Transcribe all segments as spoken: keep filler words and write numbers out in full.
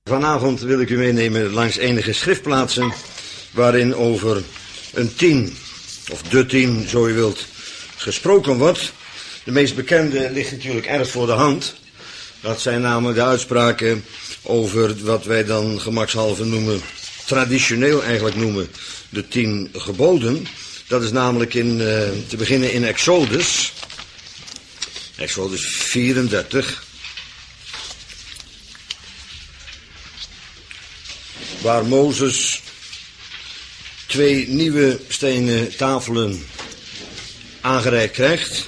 Vanavond wil ik u meenemen langs enige schriftplaatsen waarin over een tien, of de tien, zo u wilt, gesproken wordt. De meest bekende ligt natuurlijk erg voor de hand. Dat zijn namelijk de uitspraken over wat wij dan gemakshalve noemen, traditioneel eigenlijk noemen, de tien geboden. Dat is namelijk in, uh, te beginnen in Exodus, Exodus vierendertig. Waar Mozes twee nieuwe stenen tafelen aangereikt krijgt.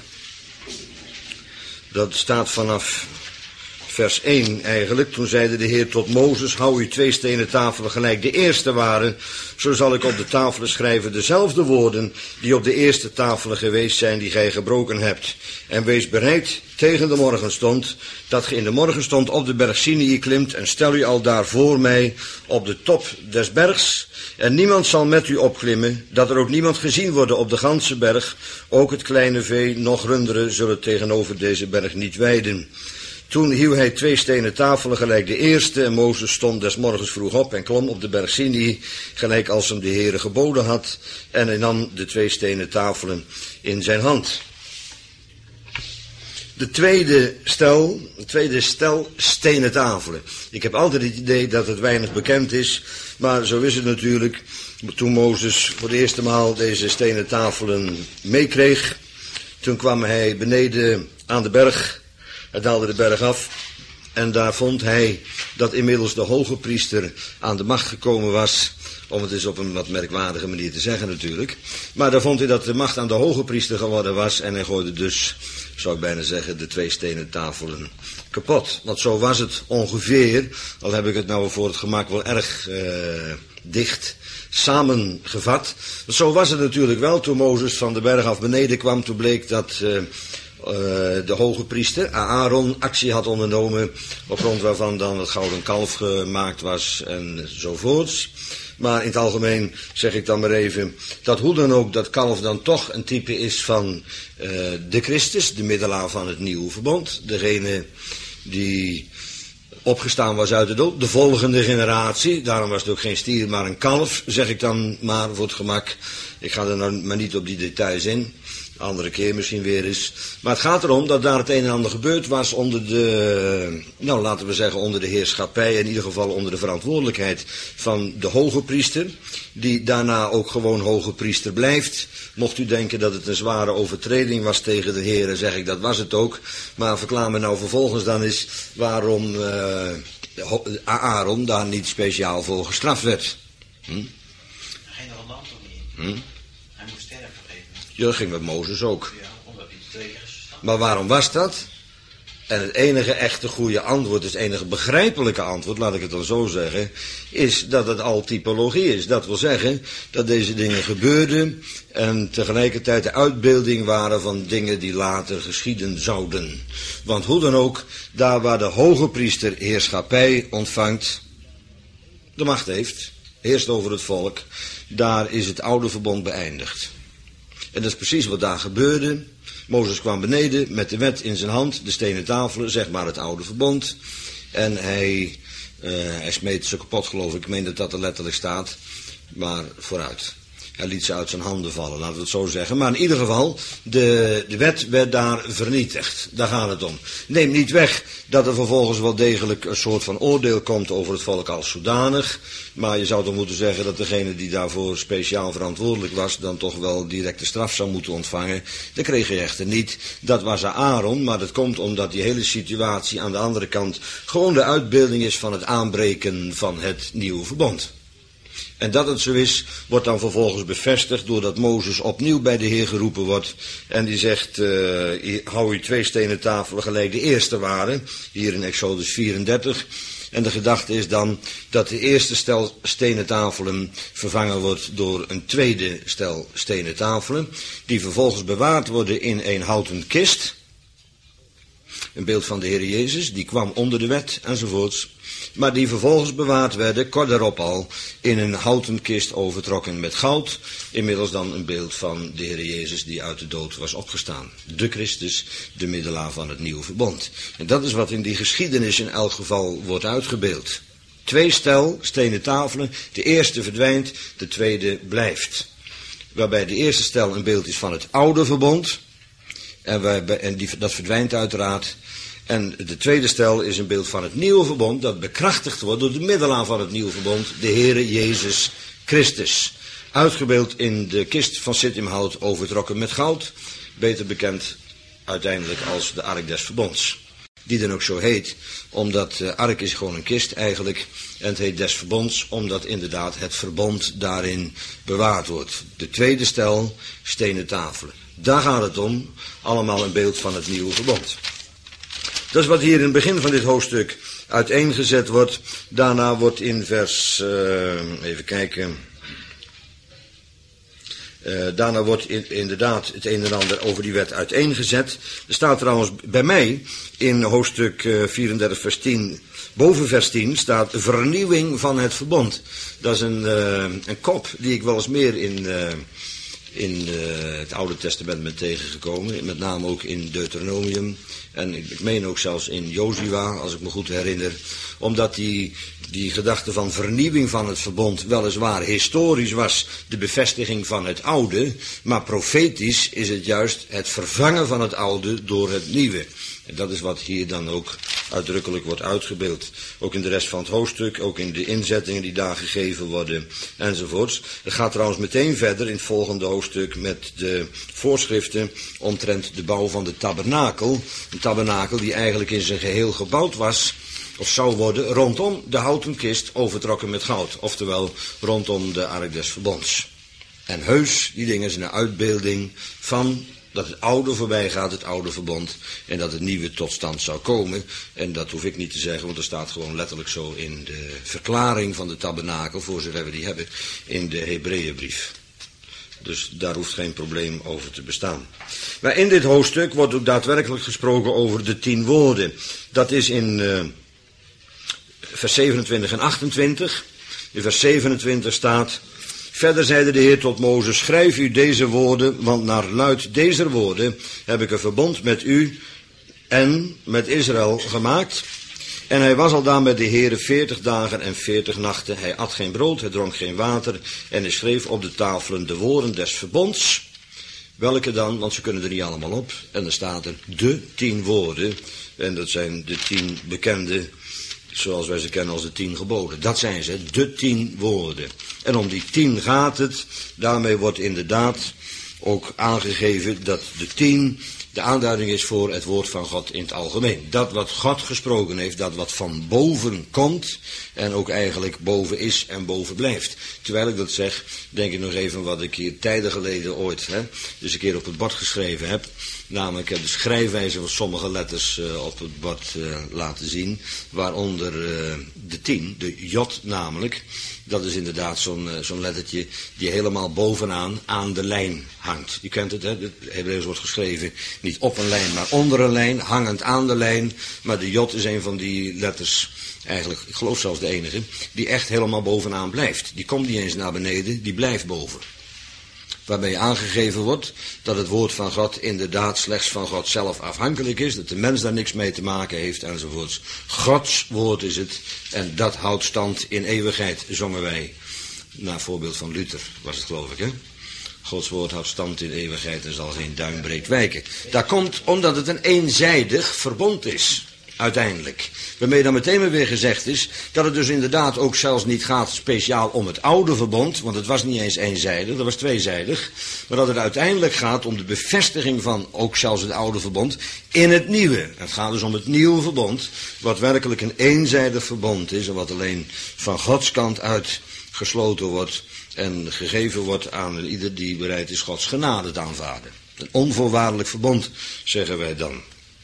Dat staat vanaf vers één eigenlijk. Toen zeide de Heer tot Mozes: hou u twee stenen tafelen gelijk de eerste waren. Zo zal ik op de tafelen schrijven dezelfde woorden die op de eerste tafelen geweest zijn die gij gebroken hebt. En wees bereid tegen de morgenstond, dat ge in de morgenstond op de berg Sinai klimt, en stel u al daar voor mij op de top des bergs. En niemand zal met u opklimmen, dat er ook niemand gezien worden op de ganse berg. Ook het kleine vee, noch runderen zullen tegenover deze berg niet weiden. Toen hieuw hij twee stenen tafelen gelijk de eerste, en Mozes stond des morgens vroeg op en klom op de berg Sinai, gelijk als hem de Heere geboden had, en hij nam de twee stenen tafelen in zijn hand. De tweede stel, de tweede stel stenen tafelen. Ik heb altijd het idee dat het weinig bekend is, maar zo is het natuurlijk. Toen Mozes voor de eerste maal deze stenen tafelen meekreeg, toen kwam hij beneden aan de berg. Hij daalde de berg af en daar vond hij dat inmiddels de hoge priester aan de macht gekomen was, om het eens op een wat merkwaardige manier te zeggen natuurlijk. Maar daar vond hij dat de macht aan de hoge priester geworden was en hij gooide dus, zou ik bijna zeggen, de twee stenen tafelen kapot. Want zo was het ongeveer, al heb ik het nou voor het gemak wel erg uh, dicht samengevat. Zo was het natuurlijk wel toen Mozes van de berg af beneden kwam. Toen bleek dat uh, Uh, de hoge priester, Aaron, actie had ondernomen, op grond waarvan dan het gouden kalf gemaakt was enzovoorts. Maar in het algemeen zeg ik dan maar even, dat hoe dan ook dat kalf dan toch een type is van uh, de Christus, de middelaar van het nieuwe verbond. Degene die opgestaan was uit de dood, de volgende generatie. Daarom was het ook geen stier, maar een kalf, zeg ik dan maar voor het gemak. Ik ga er nou maar niet op die details in. Andere keer misschien weer eens. Maar het gaat erom dat daar het een en ander gebeurd was onder de, nou laten we zeggen onder de heerschappij, in ieder geval onder de verantwoordelijkheid van de hoge priester, die daarna ook gewoon hoge priester blijft. Mocht u denken dat het een zware overtreding was tegen de Heer, zeg ik dat was het ook. Maar verklaar me nou vervolgens dan eens waarom uh, Aaron daar niet speciaal voor gestraft werd. Hm? Geen land of niet? Hm? Hij moest sterven geven. Ja, dat ging met Mozes ook. Ja, omdat hij twee keer is gestaan. Maar waarom was dat? En het enige echte goede antwoord, dus het enige begrijpelijke antwoord, laat ik het dan zo zeggen, is dat het al typologie is. Dat wil zeggen dat deze dingen gebeurden en tegelijkertijd de uitbeelding waren van dingen die later geschieden zouden. Want hoe dan ook, daar waar de hoge priester heerschappij ontvangt, de macht heeft, heerst over het volk, daar is het oude verbond beëindigd. En dat is precies wat daar gebeurde. Mozes kwam beneden met de wet in zijn hand, de stenen tafelen, zeg maar het oude verbond. En hij, uh, hij smeet ze kapot, geloof ik. Ik meen dat dat er letterlijk staat. Maar vooruit. Hij liet ze uit zijn handen vallen, laten we het zo zeggen. Maar in ieder geval, de, de wet werd daar vernietigd. Daar gaat het om. Neem niet weg dat er vervolgens wel degelijk een soort van oordeel komt over het volk als zodanig. Maar je zou toch moeten zeggen dat degene die daarvoor speciaal verantwoordelijk was, dan toch wel directe straf zou moeten ontvangen. Dat kreeg hij echter niet. Dat was Aaron, maar dat komt omdat die hele situatie aan de andere kant gewoon de uitbeelding is van het aanbreken van het nieuwe verbond. En dat het zo is, wordt dan vervolgens bevestigd doordat Mozes opnieuw bij de Heer geroepen wordt. En die zegt, uh, hou u twee stenen tafelen gelijk de eerste waren, hier in Exodus vierendertig. En de gedachte is dan dat de eerste stel stenen tafelen vervangen wordt door een tweede stel stenen tafelen, die vervolgens bewaard worden in een houten kist. Een beeld van de Heer Jezus, die kwam onder de wet enzovoorts. Maar die vervolgens bewaard werden, kort daarop al, in een houten kist overtrokken met goud. Inmiddels dan een beeld van de Heer Jezus die uit de dood was opgestaan. De Christus, de middelaar van het nieuwe verbond. En dat is wat in die geschiedenis in elk geval wordt uitgebeeld. Twee stel stenen tafelen. De eerste verdwijnt, de tweede blijft. Waarbij de eerste stel een beeld is van het oude verbond. En, waarbij, en die, dat verdwijnt uiteraard. En de tweede stel is een beeld van het nieuwe verbond. Dat bekrachtigd wordt door de middelaar van het nieuwe verbond. De Heere Jezus Christus. Uitgebeeld in de kist van Sittimhout overtrokken met goud. Beter bekend uiteindelijk als de Ark des Verbonds. Die dan ook zo heet, omdat de ark is gewoon een kist eigenlijk. En het heet des verbonds, omdat inderdaad het verbond daarin bewaard wordt. De tweede stel, stenen tafelen. Daar gaat het om, allemaal een beeld van het nieuwe verbond. Dat is wat hier in het begin van dit hoofdstuk uiteengezet wordt. Daarna wordt in vers, uh, even kijken... Uh, daarna wordt in, inderdaad het een en ander over die wet uiteengezet. Er staat trouwens bij mij in hoofdstuk uh, vierendertig vers tien, boven vers tien, staat vernieuwing van het verbond. Dat is een, uh, een kop die ik wel eens meer in, uh, in uh, het Oude Testament ben tegengekomen. Met name ook in Deuteronomium. En ik, ik meen ook zelfs in Jozua, als ik me goed herinner. Omdat die... Die gedachte van vernieuwing van het verbond weliswaar historisch was de bevestiging van het oude, maar profetisch is het juist het vervangen van het oude door het nieuwe. En dat is wat hier dan ook uitdrukkelijk wordt uitgebeeld. Ook in de rest van het hoofdstuk, ook in de inzettingen die daar gegeven worden enzovoorts. Het gaat trouwens meteen verder in het volgende hoofdstuk met de voorschriften omtrent de bouw van de tabernakel. Een tabernakel die eigenlijk in zijn geheel gebouwd was, of zou worden, rondom de houten kist overtrokken met goud. Oftewel, rondom de Ark des Verbonds. En heus, die dingen zijn een uitbeelding van dat het oude voorbij gaat, het oude verbond. En dat het nieuwe tot stand zou komen. En dat hoef ik niet te zeggen, want er staat gewoon letterlijk zo in de verklaring van de tabernakel, voor zover we die hebben, in de Hebreeënbrief. Dus daar hoeft geen probleem over te bestaan. Maar in dit hoofdstuk wordt ook daadwerkelijk gesproken over de tien woorden. Dat is in Uh, vers zevenentwintig en achtentwintig. In vers zevenentwintig staat: verder zeide de Heer tot Mozes: schrijf u deze woorden, want naar luid deze woorden heb ik een verbond met u en met Israël gemaakt. En hij was al daar met de Heere veertig dagen en veertig nachten. Hij at geen brood, hij dronk geen water. En hij schreef op de tafelen de woorden des verbonds. Welke dan? Want ze kunnen er niet allemaal op. En dan staat er de tien woorden. En dat zijn de tien bekende, zoals wij ze kennen als de tien geboden. Dat zijn ze, de tien woorden. En om die tien gaat het. Daarmee wordt inderdaad ook aangegeven dat de tien de aanduiding is voor het woord van God in het algemeen. Dat wat God gesproken heeft, dat wat van boven komt en ook eigenlijk boven is en boven blijft. Terwijl ik dat zeg, denk ik nog even wat ik hier tijden geleden ooit hè, dus een keer op het bord geschreven heb. Namelijk de schrijfwijze van sommige letters uh, op het bord uh, laten zien. Waaronder uh, de tien, de jot namelijk. Dat is inderdaad zo'n uh, zo'n lettertje die helemaal bovenaan aan de lijn hangt. Je kent het, hè? Het Hebreeuws wordt geschreven niet op een lijn, maar onder een lijn, hangend aan de lijn. Maar de jot is een van die letters, eigenlijk, ik geloof zelfs de enige, die echt helemaal bovenaan blijft. Die komt niet eens naar beneden, die blijft boven. Waarbij aangegeven wordt dat het woord van God inderdaad slechts van God zelf afhankelijk is. Dat de mens daar niks mee te maken heeft enzovoorts. Gods woord is het en dat houdt stand in eeuwigheid, zongen wij. Naar voorbeeld van Luther was het geloof ik hè. Gods woord houdt stand in eeuwigheid en zal geen duimbreed wijken. Dat komt omdat het een eenzijdig verbond is. Uiteindelijk. Waarmee dan meteen maar weer gezegd is dat het dus inderdaad ook zelfs niet gaat speciaal om het oude verbond, want het was niet eens eenzijdig, dat was tweezijdig, maar dat het uiteindelijk gaat om de bevestiging van ook zelfs het oude verbond in het nieuwe. Het gaat dus om het nieuwe verbond, wat werkelijk een eenzijdig verbond is en wat alleen van Gods kant uit gesloten wordt en gegeven wordt aan ieder die bereid is Gods genade te aanvaarden. Een onvoorwaardelijk verbond, zeggen wij dan.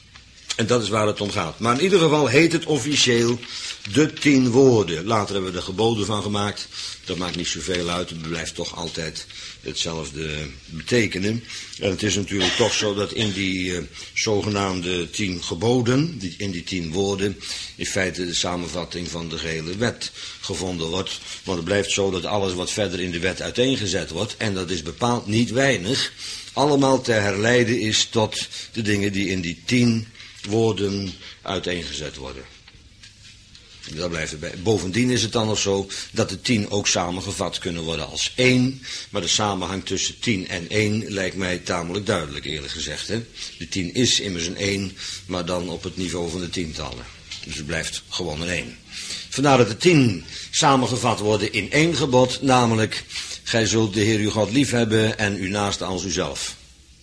En dat is waar het om gaat. Maar in ieder geval heet het officieel de tien woorden. Later hebben we er geboden van gemaakt. Dat maakt niet zoveel uit. Het blijft toch altijd hetzelfde betekenen. En het is natuurlijk toch zo dat in die uh, zogenaamde tien geboden, die, in die tien woorden, in feite de samenvatting van de gehele wet gevonden wordt. Want het blijft zo dat alles wat verder in de wet uiteengezet wordt, en dat is bepaald niet weinig, allemaal te herleiden is tot de dingen die in die tien woorden uiteengezet worden. Dat blijft erbij. Bovendien is het dan nog zo dat de tien ook samengevat kunnen worden als één. Maar de samenhang tussen tien en één lijkt mij tamelijk duidelijk, eerlijk gezegd. Hè? De tien is immers een één, maar dan op het niveau van de tientallen. Dus het blijft gewoon een één. Vandaar dat de tien samengevat worden in één gebod, namelijk: gij zult de Heer uw God liefhebben en uw naaste als uzelf.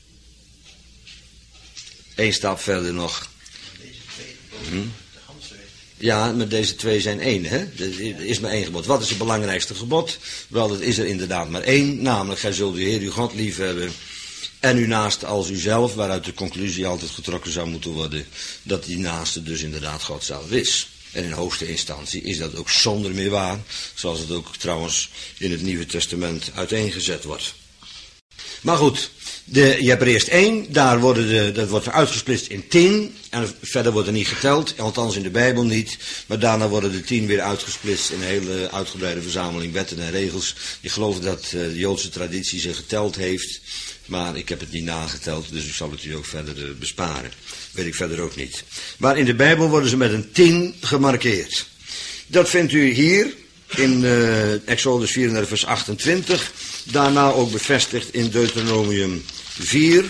Eén stap verder nog. Hm? Ja, maar deze twee zijn één, hè? Er is maar één gebod. Wat is het belangrijkste gebod? Wel, dat is er inderdaad maar één, namelijk: gij zult de Heer uw God liefhebben en uw naaste als uzelf, waaruit de conclusie altijd getrokken zou moeten worden dat die naaste dus inderdaad God zelf is. En in hoogste instantie is dat ook zonder meer waar, zoals het ook trouwens in het Nieuwe Testament uiteengezet wordt. Maar goed, de, je hebt er eerst één, daar worden de, dat wordt uitgesplitst in tien, en verder wordt er niet geteld, althans in de Bijbel niet, maar daarna worden de tien weer uitgesplitst in een hele uitgebreide verzameling wetten en regels. Ik geloof dat uh, de Joodse traditie ze geteld heeft, maar ik heb het niet nageteld, dus ik zal het u ook verder uh, besparen. Weet ik verder ook niet. Maar in de Bijbel worden ze met een tien gemarkeerd. Dat vindt u hier in uh, Exodus vierendertig vers achtentwintig. Daarna ook bevestigd in Deuteronomium vier.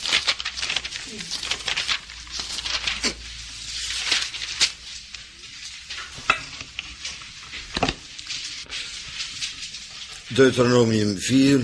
Deuteronomium vier.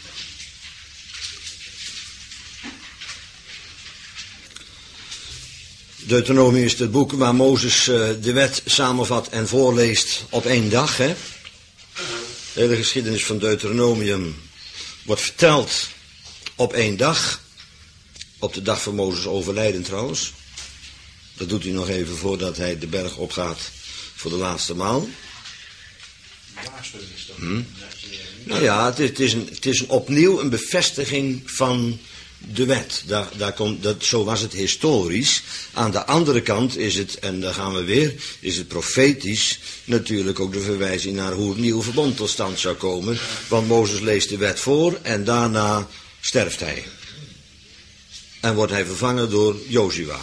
Deuteronomium is het boek waar Mozes uh, de wet samenvat en voorleest op één dag. Hè? De hele geschiedenis van Deuteronomium wordt verteld op één dag. Op de dag van Mozes overlijden trouwens. Dat doet hij nog even voordat hij de berg opgaat voor de laatste maal. Hm? Nou ja, het is, het, is een, het is een opnieuw een bevestiging van de wet. Daar, daar komt, dat, zo was het historisch. Aan de andere kant is het, en daar gaan we weer, is het profetisch natuurlijk ook de verwijzing naar hoe het nieuwe verbond tot stand zou komen. Want Mozes leest de wet voor en daarna sterft hij. En wordt hij vervangen door Jozua.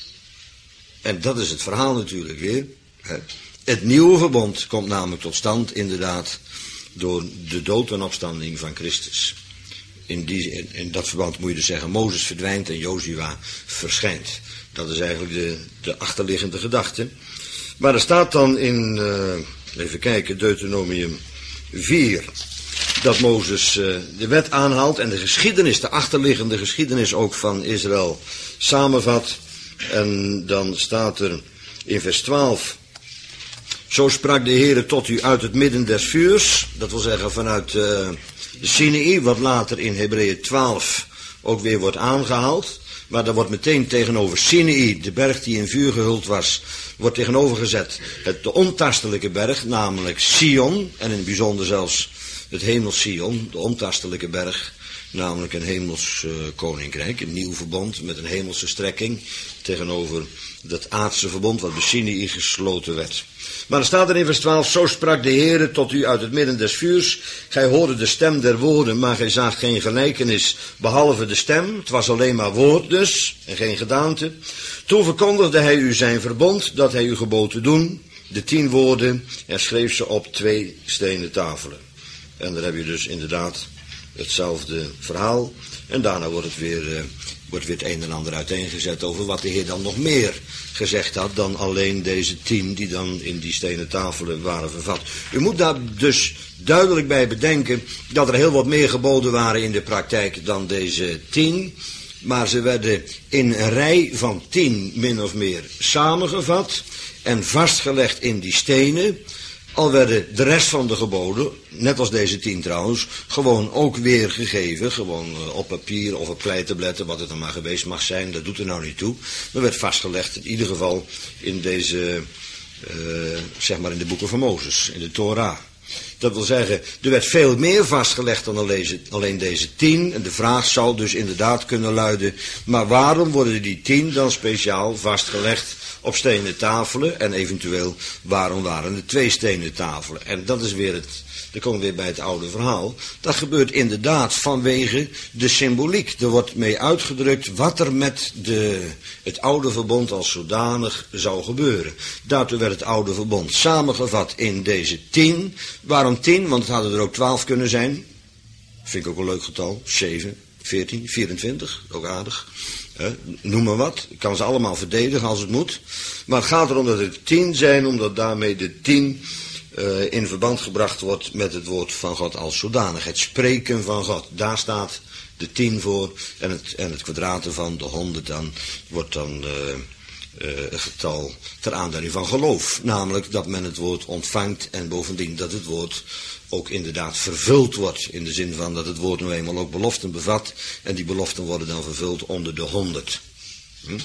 En dat is het verhaal natuurlijk weer. Hè. Het nieuwe verbond komt namelijk tot stand inderdaad door de dood en opstanding van Christus. In, die, in, in dat verband moet je dus zeggen, Mozes verdwijnt en Jozua verschijnt. Dat is eigenlijk de, de achterliggende gedachte. Maar er staat dan in, uh, even kijken, Deuteronomium vier, dat Mozes uh, de wet aanhaalt en de geschiedenis, de achterliggende geschiedenis ook van Israël samenvat. En dan staat er in vers twaalf, zo sprak de Heere tot u uit het midden des vuurs, dat wil zeggen vanuit uh, de Sinaï, wat later in Hebreeën twaalf ook weer wordt aangehaald. Maar daar wordt meteen tegenover Sinaï, de berg die in vuur gehuld was, wordt tegenover gezet het, de ontastelijke berg, namelijk Sion, en in het bijzonder zelfs het hemels Sion, de ontastelijke berg, namelijk een hemels uh, koninkrijk, een nieuw verbond met een hemelse strekking, tegenover dat aardse verbond wat bij Sinaï gesloten werd. Maar er staat er in vers twaalf, zo sprak de Heere tot u uit het midden des vuurs, gij hoorde de stem der woorden, maar gij zaagt geen gelijkenis, behalve de stem, het was alleen maar woord dus, en geen gedaante. Toen verkondigde hij u zijn verbond, dat hij u gebood doen, de tien woorden, en schreef ze op twee stenen tafelen. En daar heb je dus inderdaad hetzelfde verhaal, en daarna wordt het weer, uh, wordt weer het een en ander uiteengezet over wat de Heer dan nog meer gezegd had dan alleen deze tien die dan in die stenen tafelen waren vervat. U moet daar dus duidelijk bij bedenken dat er heel wat meer geboden waren in de praktijk dan deze tien, maar ze werden in een rij van tien min of meer samengevat en vastgelegd in die stenen. Al werden de rest van de geboden, net als deze tien trouwens, gewoon ook weer gegeven. Gewoon op papier of op kleitabletten, wat het dan maar geweest mag zijn. Dat doet er nou niet toe. Maar werd vastgelegd in ieder geval in deze, uh, zeg maar in de boeken van Mozes, in de Torah. Dat wil zeggen, er werd veel meer vastgelegd dan alleen deze tien. En de vraag zou dus inderdaad kunnen luiden, maar waarom worden die tien dan speciaal vastgelegd op stenen tafelen? En eventueel, waarom waren er twee stenen tafelen? En dat is weer het, dan komen we weer bij het oude verhaal. Dat gebeurt inderdaad vanwege de symboliek. Er wordt mee uitgedrukt wat er met de, het oude verbond als zodanig zou gebeuren. Daartoe werd het oude verbond samengevat in deze tien. Waarom tien? Want het hadden er ook twaalf kunnen zijn. Vind ik ook een leuk getal. zeven, veertien, vierentwintig. Ook aardig. He, noem maar wat. Ik kan ze allemaal verdedigen als het moet. Maar het gaat erom dat het tien zijn, omdat daarmee de tien uh, in verband gebracht wordt met het woord van God als zodanig. Het spreken van God. Daar staat de tien voor. En het, en het kwadraat ervan, de honderd, dan wordt dan uh, uh, een getal ter aanduiding van geloof. Namelijk dat men het woord ontvangt en bovendien dat het woord ook inderdaad vervuld wordt. In de zin van dat het woord nou eenmaal ook beloften bevat. En die beloften worden dan vervuld onder de honderd. Hm?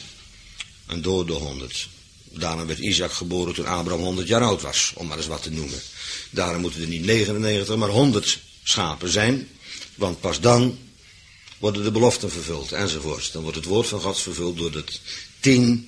En door de honderd. Daarom werd Isaac geboren toen Abraham honderd jaar oud was. Om maar eens wat te noemen. Daarom moeten er niet negenennegentig maar honderd schapen zijn. Want pas dan worden de beloften vervuld. Enzovoorts. Dan wordt het woord van God vervuld door het tien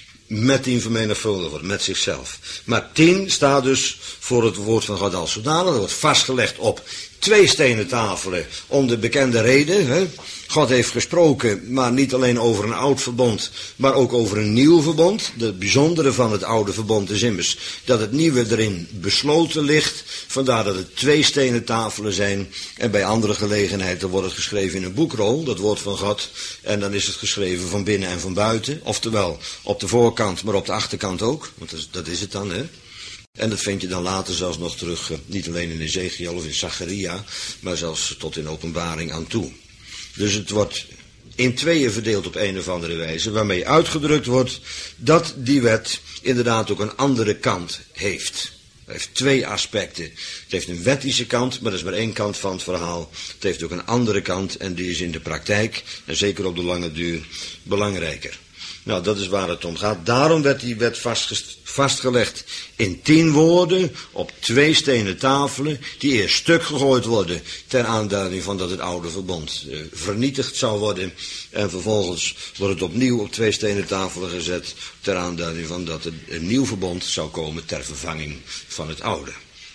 met tien vermenigvuldigd wordt, met zichzelf. Maar tien staat dus voor het woord van God als zodanig. Dat wordt vastgelegd op twee stenen tafelen om de bekende reden. Hè? God heeft gesproken, maar niet alleen over een oud verbond, maar ook over een nieuw verbond. Het bijzondere van het oude verbond is immers dat het nieuwe erin besloten ligt. Vandaar dat het twee stenen tafelen zijn. En bij andere gelegenheden wordt het geschreven in een boekrol, dat woord van God. En dan is het geschreven van binnen en van buiten. Oftewel op de voorkant, maar op de achterkant ook. Want dat is, dat is het dan, hè. En dat vind je dan later zelfs nog terug, niet alleen in Ezekiel of in Zacharia, maar zelfs tot in Openbaring aan toe. Dus het wordt in tweeën verdeeld op een of andere wijze, waarmee uitgedrukt wordt dat die wet inderdaad ook een andere kant heeft. Het heeft twee aspecten. Het heeft een wettische kant, maar dat is maar één kant van het verhaal. Het heeft ook een andere kant en die is in de praktijk, en zeker op de lange duur, belangrijker. Nou, dat is waar het om gaat. Daarom werd die wet vastgelegd in tien woorden op twee stenen tafelen, die eerst stuk gegooid worden ter aanduiding van dat het oude verbond uh, vernietigd zou worden. En vervolgens wordt het opnieuw op twee stenen tafelen gezet ter aanduiding van dat er een nieuw verbond zou komen ter vervanging van het oude.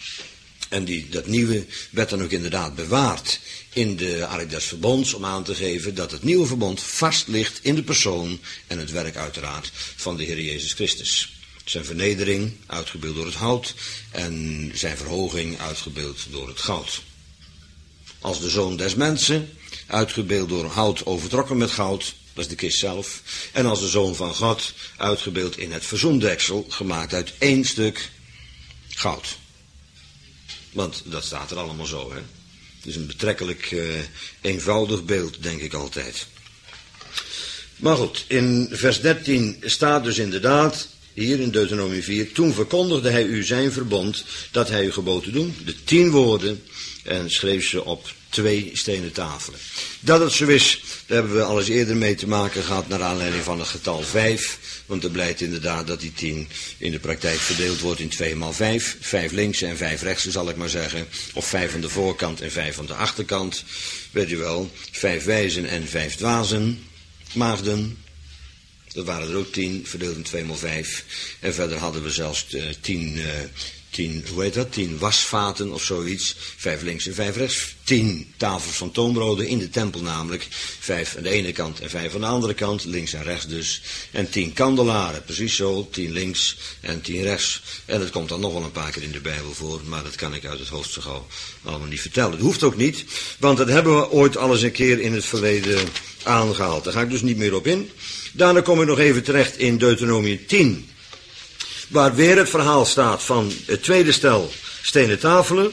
En die, dat nieuwe werd dan ook inderdaad bewaard in de Ark des Verbonds om aan te geven dat het nieuwe verbond vast ligt in de persoon en het werk uiteraard van de Heer Jezus Christus. Zijn vernedering, uitgebeeld door het hout, en zijn verhoging, uitgebeeld door het goud. Als de zoon des mensen, uitgebeeld door hout overtrokken met goud, dat is de kist zelf. En als de zoon van God, uitgebeeld in het verzoendeksel, gemaakt uit één stuk goud. Want dat staat er allemaal zo, hè. Het is een betrekkelijk uh, eenvoudig beeld, denk ik altijd. Maar goed, in vers dertien staat dus inderdaad, hier in Deuteronomie vier, toen verkondigde hij u zijn verbond, dat hij u gebood te doen, de tien woorden, en schreef ze op twee stenen tafelen. Dat het zo is, daar hebben we al eens eerder mee te maken gehad, naar aanleiding van het getal vijf, want er blijkt inderdaad dat die tien in de praktijk verdeeld wordt in twee maal vijf, vijf linkse en vijf rechtse zal ik maar zeggen, of vijf aan de voorkant en vijf aan de achterkant, weet je wel, vijf wijzen en vijf dwazen, maagden. Dat waren er ook tien, verdeeld in twee maal vijf. En verder hadden we zelfs uh, tien, uh, tien, hoe heet dat, tien wasvaten of zoiets. Vijf links en vijf rechts. Tien tafels van toonbroden in de tempel namelijk. Vijf aan de ene kant en vijf aan de andere kant, links en rechts dus. En tien kandelaren, precies zo, tien links en tien rechts. En dat komt dan nog wel een paar keer in de Bijbel voor, maar dat kan ik uit het hoofd zo gauw allemaal niet vertellen. Dat hoeft ook niet, want dat hebben we ooit al eens een keer in het verleden aangehaald. Daar ga ik dus niet meer op in. Daarna kom ik nog even terecht in Deuteronomie tien, waar weer het verhaal staat van het tweede stel stenen tafelen.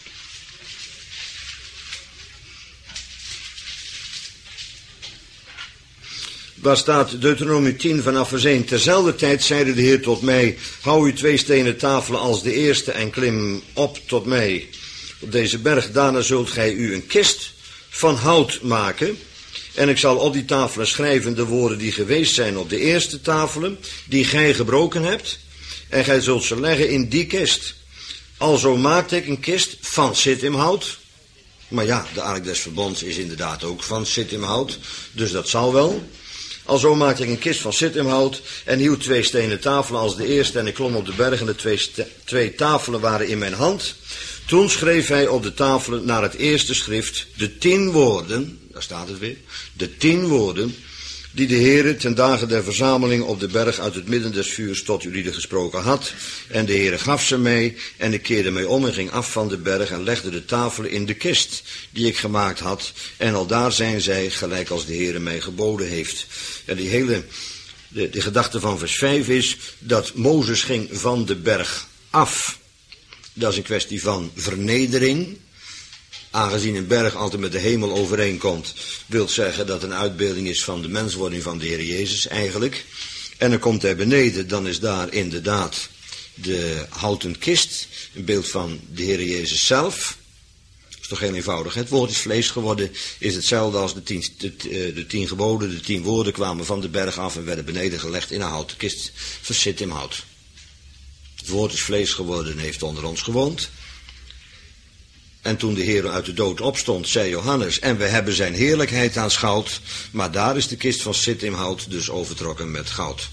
Waar staat Deuteronomie tien vanaf vers één. Terzelfde tijd zeide de Heer tot mij, hou u twee stenen tafelen als de eerste en klim op tot mij op deze berg. Daarna zult gij u een kist van hout maken. En ik zal op die tafelen schrijven de woorden die geweest zijn op de eerste tafelen, die gij gebroken hebt. En gij zult ze leggen in die kist. Alzo maakte ik een kist van sittimhout. Maar ja, de ark des verbonds is inderdaad ook van sittimhout. Dus dat zal wel. Alzo maakte ik een kist van sittimhout en hield twee stenen tafelen als de eerste. En ik klom op de berg en de twee, twee tafelen waren in mijn hand. Toen schreef hij op de tafelen naar het eerste schrift de tien woorden. Daar staat het weer. De tien woorden die de Heere ten dagen der verzameling op de berg uit het midden des vuurs tot jullie gesproken had. En de Heere gaf ze mij en ik keerde mij om en ging af van de berg en legde de tafelen in de kist die ik gemaakt had. En aldaar zijn zij gelijk als de Heere mij geboden heeft. En die hele, de, de gedachte van vers vijf is dat Mozes ging van de berg af. Dat is een kwestie van vernedering. Aangezien een berg altijd met de hemel overeenkomt, wil zeggen dat een uitbeelding is van de menswording van de Heer Jezus eigenlijk. En dan komt hij beneden, dan is daar inderdaad de houten kist, een beeld van de Heer Jezus zelf. Dat is toch heel eenvoudig. Het woord is vlees geworden, is hetzelfde als de tien, de, de tien geboden, de tien woorden kwamen van de berg af en werden beneden gelegd in een houten kist, van sittimhout. Het woord is vlees geworden en heeft onder ons gewoond. En toen de Heer uit de dood opstond, zei Johannes, en we hebben zijn heerlijkheid aanschouwd, maar daar is de kist van sittimhout dus overtrokken met goud.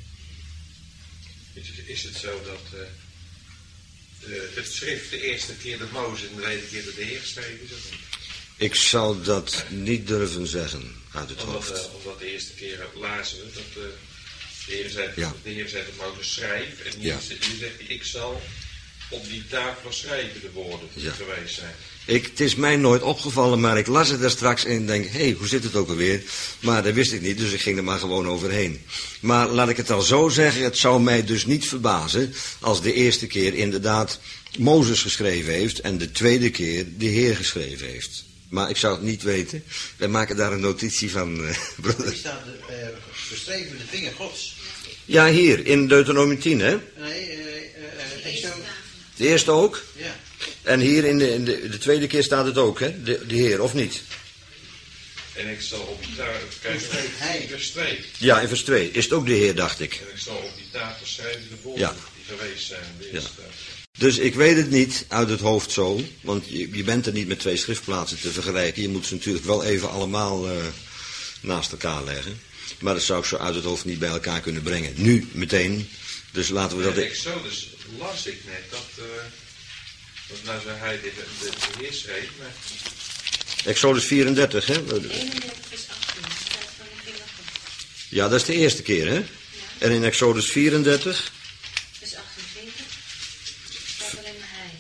Is het, is het zo dat uh, de, het schrift de eerste keer de Mozes en de tweede keer de Heer schreef is? Of niet? Ik zou dat niet durven zeggen uit het omdat, hoofd. Uh, omdat de eerste keer lazen we dat uh, de Heer zei, ja. de Heer zei dat Mozes schrijf en nu ja. zegt hij, ik zal op die tafel schrijven de woorden die ja. geweest zijn. Ik, het is mij nooit opgevallen, maar ik las het er straks en denk, hé, hey, hoe zit het ook alweer? Maar dat wist ik niet, dus ik ging er maar gewoon overheen. Maar laat ik het al zo zeggen, het zou mij dus niet verbazen als de eerste keer inderdaad Mozes geschreven heeft en de tweede keer de Heer geschreven heeft. Maar ik zou het niet weten. Wij maken daar een notitie van, uh, broeder. Hier staat de, uh, beschreven de vinger Gods. Ja, hier, in Deuteronomium tien, hè? Nee, uh, uh, uh, zo... De eerste ook? Ja. En hier in de, in de, de tweede keer staat het ook, hè? De, de Heer, of niet? En ik zal op die tafel... Kijk, hij. vers twee. Ja, in vers twee. Is het ook de Heer, dacht ik. En ik zal op die tafel schrijven de woorden ja. die geweest zijn. De ja. tafel. Dus ik weet het niet uit het hoofd zo, want je, je bent er niet met twee schriftplaatsen te vergelijken. Je moet ze natuurlijk wel even allemaal uh, naast elkaar leggen. Maar dat zou ik zo uit het hoofd niet bij elkaar kunnen brengen. Nu, meteen. Dus laten we dat... In Exodus las ik net dat... Uh, want nou zei hij de, de, de Heer schreef, maar... Exodus vierendertig, hè? eenendertig vers achttien. Ja, dat is de eerste keer, hè? Ja. En in Exodus vierendertig... vers achtentwintig. staat alleen maar hij.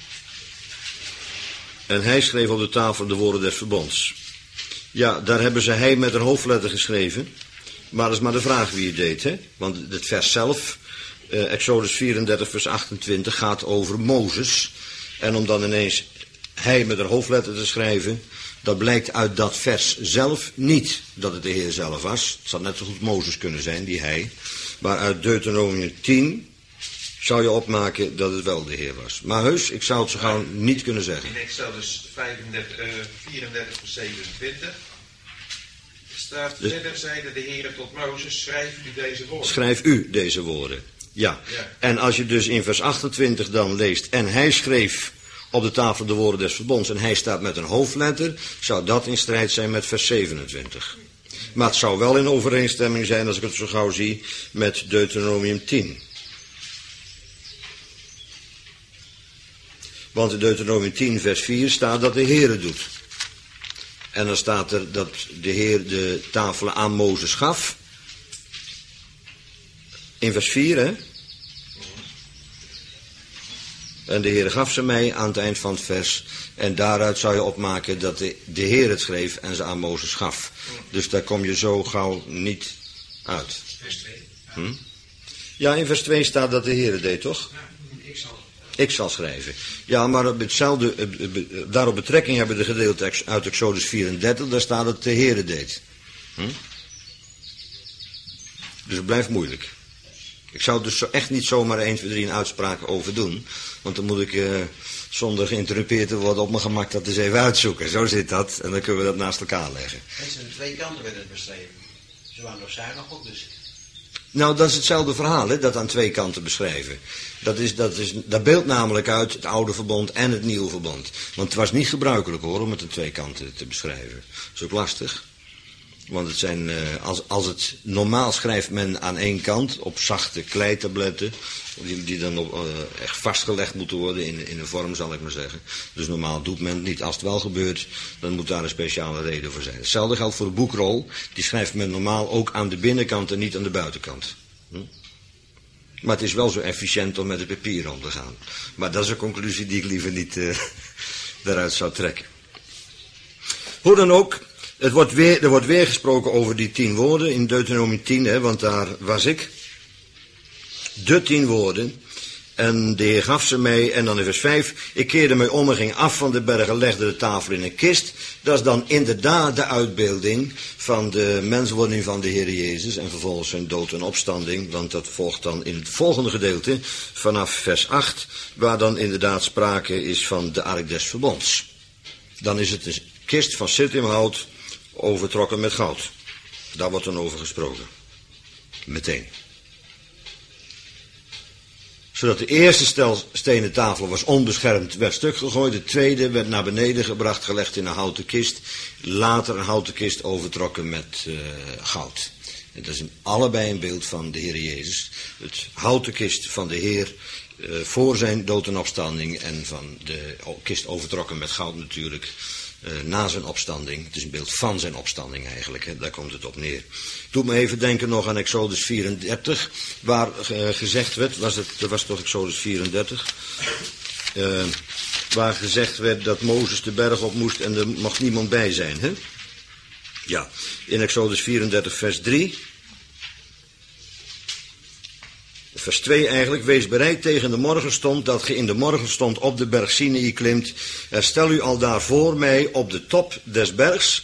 En hij schreef op de tafel de woorden des verbonds. Ja, daar hebben ze hij met een hoofdletter geschreven. Maar dat is maar de vraag wie het deed, hè? Want het vers zelf, uh, Exodus vierendertig vers achtentwintig, gaat over Mozes. En om dan ineens hij met een hoofdletter te schrijven, dat blijkt uit dat vers zelf niet dat het de Heer zelf was. Het zou net zo goed Mozes kunnen zijn, die hij. Maar uit Deuteronomium tien zou je opmaken dat het wel de Heer was. Maar heus, ik zou het zo gauw niet kunnen zeggen. In Exodus vijfendertig, uh, vierendertig vers zevenentwintig staat, dus, verder zeide de Heer tot Mozes, schrijf u deze woorden. Schrijf u deze woorden. Ja. ja. En als je dus in vers achtentwintig dan leest, en hij schreef op de tafel de woorden des verbonds, en hij staat met een hoofdletter, zou dat in strijd zijn met vers zevenentwintig. Maar het zou wel in overeenstemming zijn, als ik het zo gauw zie, met Deuteronomium tien. Want in Deuteronomium tien vers vier staat dat de Heer het doet. En dan staat er dat de Heer de tafelen aan Mozes gaf. In vers vier, hè? En de Heer gaf ze mij aan het eind van het vers. En daaruit zou je opmaken dat de, de Heer het schreef en ze aan Mozes gaf. Dus daar kom je zo gauw niet uit. Vers twee. Hm? Ja, in vers twee staat dat de Heer het deed, toch? Ja, ik zal. Ik zal schrijven. Ja, maar op hetzelfde, daarop betrekking hebben de gedeelte uit Exodus vierendertig, daar staat dat de Heer het deed. Hm? Dus het blijft moeilijk. Ik zou dus zo echt niet zomaar één, twee, drie een uitspraak over doen. Want dan moet ik uh, zonder geïnterrumpeerd te worden op mijn gemak dat eens even uitzoeken. Zo zit dat. En dan kunnen we dat naast elkaar leggen. Mensen aan de twee kanten werden het beschreven. Ze waren nog zuinig op, dus... Nou, dat is hetzelfde verhaal, hè, dat aan twee kanten beschrijven. Dat, is, dat, is, dat beeldt namelijk uit het oude verbond en het nieuwe verbond. Want het was niet gebruikelijk, hoor, om het aan twee kanten te beschrijven. Dat is ook lastig. Want het zijn, als, als het normaal schrijft men aan één kant op zachte kleitabletten, die, die dan op, uh, echt vastgelegd moeten worden in, in een vorm, zal ik maar zeggen. Dus normaal doet men het niet. Als het wel gebeurt, dan moet daar een speciale reden voor zijn. Hetzelfde geldt voor de boekrol. Die schrijft men normaal ook aan de binnenkant en niet aan de buitenkant. Hm? Maar het is wel zo efficiënt om met het papier om te gaan. Maar dat is een conclusie die ik liever niet uh, daaruit zou trekken. Hoe dan ook, het wordt weer, er wordt weer gesproken over die tien woorden in Deuteronomie tien, hè, want daar was ik. De tien woorden. En de Heer gaf ze mij, en dan in vers vijf, ik keerde mij om en ging af van de berg en legde de tafel in een kist. Dat is dan inderdaad de uitbeelding van de menswording van de Heer Jezus en vervolgens zijn dood en opstanding, want dat volgt dan in het volgende gedeelte, vanaf vers acht, waar dan inderdaad sprake is van de ark des verbonds. Dan is het een kist van sittimhout, overtrokken met goud. Daar wordt dan over gesproken. Meteen. Zodat de eerste stel stenen tafel was onbeschermd, werd stuk gegooid. De tweede werd naar beneden gebracht, gelegd in een houten kist. Later een houten kist overtrokken met uh, goud. En dat is in allebei een beeld van de Heer Jezus. Het houten kist van de Heer uh, voor zijn dood en opstanding. En van de kist overtrokken met goud natuurlijk. Uh, na zijn opstanding. Het is een beeld van zijn opstanding eigenlijk. Hè. Daar komt het op neer. Doe me even denken nog aan Exodus vierendertig. Waar uh, gezegd werd. Was het, dat was toch Exodus vierendertig. Uh, waar gezegd werd dat Mozes de berg op moest. En er mocht niemand bij zijn. Hè? Ja. In Exodus vierendertig vers drie. Vers twee eigenlijk, wees bereid tegen de morgenstond, dat ge in de morgenstond op de berg Sinaï klimt. En stel u al daar voor mij op de top des bergs,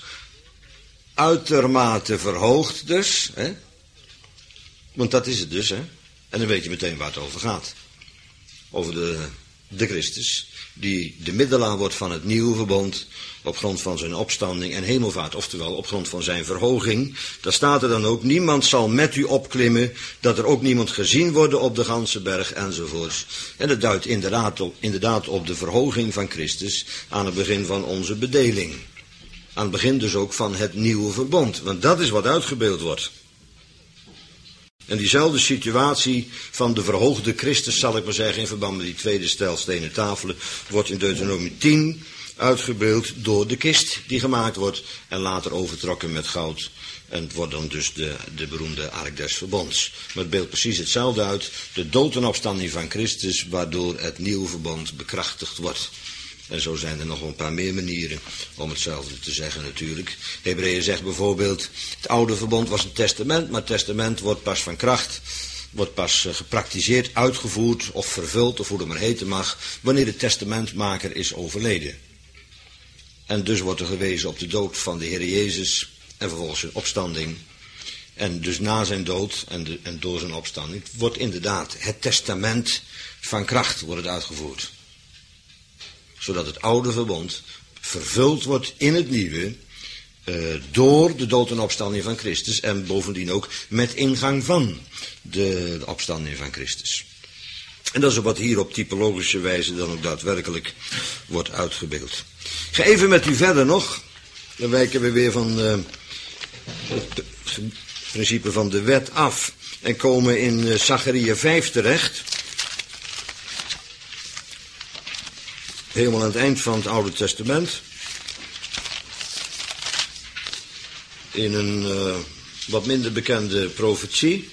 uitermate verhoogd dus. Hè? Want dat is het dus, hè. En dan weet je meteen waar het over gaat. Over de, de Christus, die de middelaar wordt van het nieuwe verbond, op grond van zijn opstanding en hemelvaart, oftewel op grond van zijn verhoging. Daar staat er dan ook, niemand zal met u opklimmen, dat er ook niemand gezien worden op de ganse berg, enzovoorts. En dat duidt inderdaad op, inderdaad op de verhoging van Christus aan het begin van onze bedeling. Aan het begin dus ook van het nieuwe verbond, want dat is wat uitgebeeld wordt. En diezelfde situatie van de verhoogde Christus, zal ik maar zeggen, in verband met die tweede stel stenen tafelen, wordt in Deuteronomie tien uitgebeeld door de kist die gemaakt wordt en later overtrokken met goud. En het wordt dan dus de, de beroemde ark des verbonds. Maar het beeldt precies hetzelfde uit, de dood en opstanding van Christus, waardoor het nieuwe verbond bekrachtigd wordt. En zo zijn er nog een paar meer manieren om hetzelfde te zeggen natuurlijk. Hebreeën zegt bijvoorbeeld, het oude verbond was een testament, maar het testament wordt pas van kracht, wordt pas gepraktiseerd, uitgevoerd of vervuld, of hoe het maar heten mag, wanneer de testamentmaker is overleden. En dus wordt er gewezen op de dood van de Heer Jezus en vervolgens zijn opstanding. En dus na zijn dood en, de, en door zijn opstanding wordt inderdaad het testament van kracht wordt het uitgevoerd. Zodat het oude verbond vervuld wordt in het nieuwe uh, door de dood en opstanding van Christus en bovendien ook met ingang van de, de opstanding van Christus. En dat is wat hier op typologische wijze dan ook daadwerkelijk wordt uitgebeeld. Ik ga even met u verder nog. Dan wijken we weer van uh, het principe van de wet af en komen in uh, Zacharia vijf terecht. Helemaal aan het eind van het Oude Testament. In een uh, wat minder bekende profetie.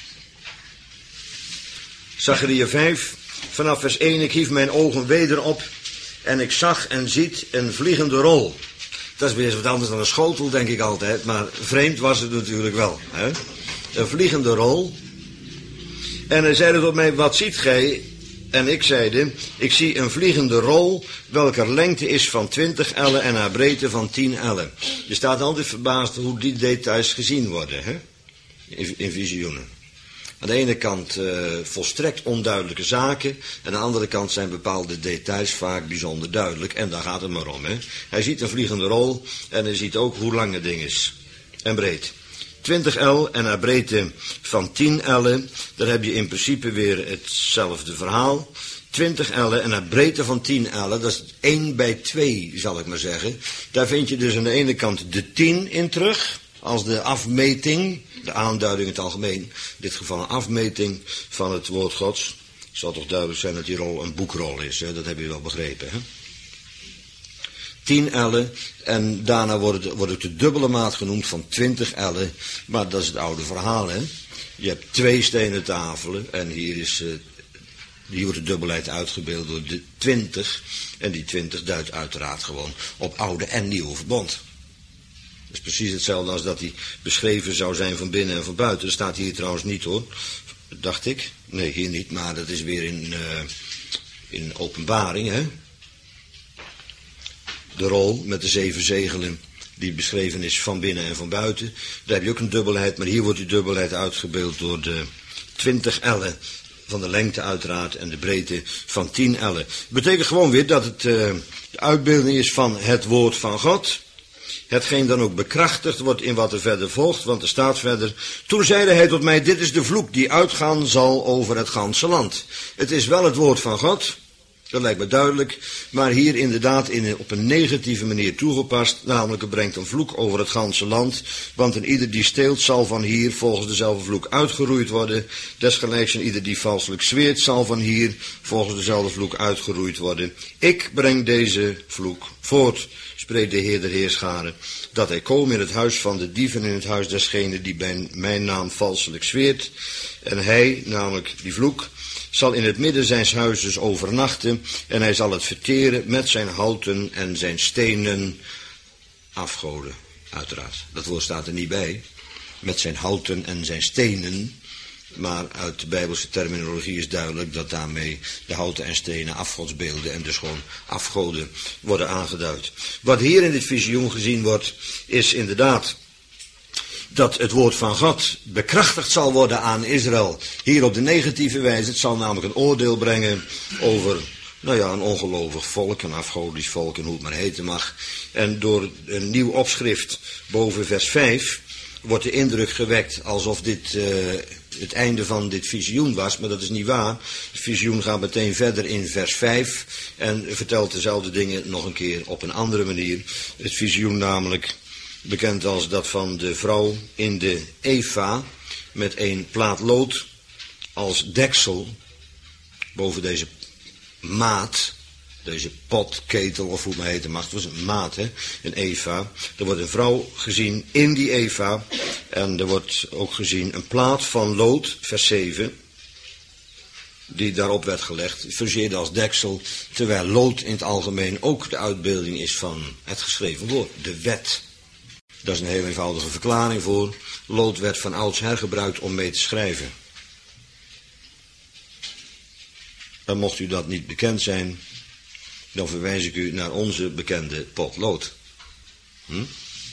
Zacharia vijf, vanaf vers één, ik hief mijn ogen weder op en ik zag en ziet een vliegende rol. Dat is weer eens wat anders dan een schotel, denk ik altijd, maar vreemd was het natuurlijk wel. Hè? Een vliegende rol. En hij zeide tot mij, wat ziet gij? En ik zeide, ik zie een vliegende rol, welker lengte is van twintig ellen en haar breedte van tien ellen. Je staat altijd verbaasd hoe die details gezien worden, hè? In, in visioenen. Aan de ene kant uh, volstrekt onduidelijke zaken, aan de andere kant zijn bepaalde details vaak bijzonder duidelijk. En daar gaat het maar om, hè. Hij ziet een vliegende rol en hij ziet ook hoe lang het ding is. En breed. twintig el en naar breedte van tien ellen. Daar heb je in principe weer hetzelfde verhaal. twintig ellen en naar breedte van tien ellen, dat is één bij twee, zal ik maar zeggen. Daar vind je dus aan de ene kant de tien in terug, als de afmeting, de aanduiding in het algemeen, in dit geval een afmeting van het woord Gods. Het zal toch duidelijk zijn dat die rol een boekrol is, hè? Dat heb je wel begrepen, hè? tien ellen en daarna wordt het, wordt het de dubbele maat genoemd van twintig ellen, maar dat is het oude verhaal, hè? Je hebt twee stenen tafelen en hier is... Uh, Hier wordt de dubbelheid uitgebeeld door de twintig. En die twintig duidt uiteraard gewoon op oude en nieuwe verbond. Dat is precies hetzelfde als dat die beschreven zou zijn van binnen en van buiten. Dat staat hier trouwens niet hoor. Dacht ik. Nee, hier niet. Maar dat is weer in, uh, in openbaring. Hè? De rol met de zeven zegelen. Die beschreven is van binnen en van buiten. Daar heb je ook een dubbelheid. Maar hier wordt die dubbelheid uitgebeeld door de twintig ellen. Van de lengte uiteraard en de breedte van tien ellen. Dat betekent gewoon weer dat het uh, de uitbeelding is van het woord van God. Hetgeen dan ook bekrachtigd wordt in wat er verder volgt. Want er staat verder. Toen zeide hij tot mij, dit is de vloek die uitgaan zal over het ganse land. Het is wel het woord van God. Dat lijkt me duidelijk. Maar hier inderdaad in, op een negatieve manier toegepast. Namelijk het brengt een vloek over het ganse land. Want een ieder die steelt zal van hier volgens dezelfde vloek uitgeroeid worden. Desgelijks een ieder die valselijk zweert zal van hier volgens dezelfde vloek uitgeroeid worden. Ik breng deze vloek voort, spreekt de Heer der Heerscharen. Dat hij komen in het huis van de dieven, in het huis desgene die bij mijn naam valselijk zweert. En hij, namelijk die vloek, zal in het midden zijns huizes overnachten en hij zal het verteren met zijn houten en zijn stenen afgoden. Uiteraard, dat woord staat er niet bij. Met zijn houten en zijn stenen. Maar uit de Bijbelse terminologie is duidelijk dat daarmee de houten en stenen afgodsbeelden en dus gewoon afgoden worden aangeduid. Wat hier in dit visioen gezien wordt, is inderdaad dat het woord van God bekrachtigd zal worden aan Israël. Hier op de negatieve wijze. Het zal namelijk een oordeel brengen over, nou ja, een ongelovig volk, een afgodisch volk en hoe het maar heten mag. En door een nieuw opschrift boven vers vijf wordt de indruk gewekt alsof dit uh, het einde van dit visioen was, maar dat is niet waar. Het visioen gaat meteen verder in vers vijf en vertelt dezelfde dingen nog een keer op een andere manier. Het visioen namelijk, bekend als dat van de vrouw in de Eva, met een plaat lood als deksel boven deze maat, deze pot, ketel of hoe het maar heten mag. Het was een maat, hè, een Eva. Er wordt een vrouw gezien in die Eva en er wordt ook gezien een plaat van lood, vers zeven, die daarop werd gelegd, fungeerde als deksel, terwijl lood in het algemeen ook de uitbeelding is van het geschreven woord, de wet. Dat is een heel eenvoudige verklaring voor. Lood werd van oudsher gebruikt om mee te schrijven. En mocht u dat niet bekend zijn, dan verwijs ik u naar onze bekende potlood. Hm?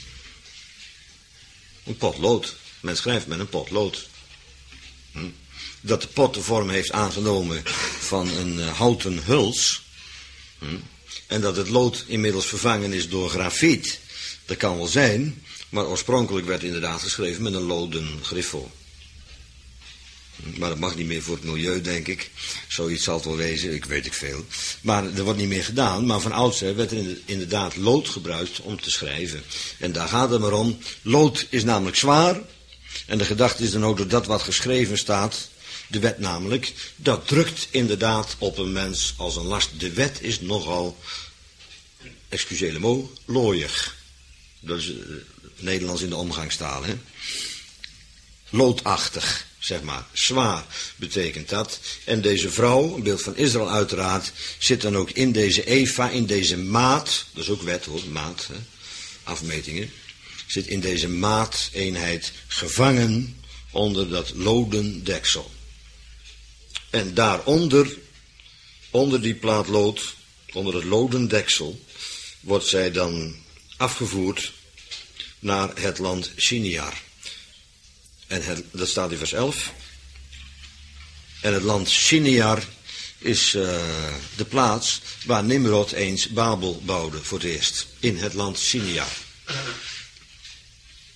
Een potlood. Men schrijft met een potlood. Hm? Dat de pot de vorm heeft aangenomen van een uh, houten huls. Hm? En dat het lood inmiddels vervangen is door grafiet. Dat kan wel zijn, maar oorspronkelijk werd inderdaad geschreven met een loden griffel. Maar dat mag niet meer voor het milieu, denk ik. Zoiets zal het wel wezen, ik weet ik veel. Maar er wordt niet meer gedaan, maar van oudsher werd er inderdaad lood gebruikt om te schrijven. En daar gaat het maar om. Lood is namelijk zwaar. En de gedachte is dan ook dat dat wat geschreven staat, de wet namelijk, dat drukt inderdaad op een mens als een last. De wet is nogal, excusez le mot, looiig. Dat is uh, Nederlands in de omgangstaal, hè. Loodachtig, zeg maar. Zwaar betekent dat. En deze vrouw, een beeld van Israël uiteraard, zit dan ook in deze Eva, in deze maat, dat is ook wet hoor, maat, hè, afmetingen, zit in deze maateenheid gevangen onder dat loden deksel. En daaronder, onder die plaat lood, onder het loden deksel, wordt zij dan afgevoerd naar het land Shinear. En het, dat staat in vers elf. En het land Shinear is uh, de plaats waar Nimrod eens Babel bouwde voor het eerst. In het land Shinear.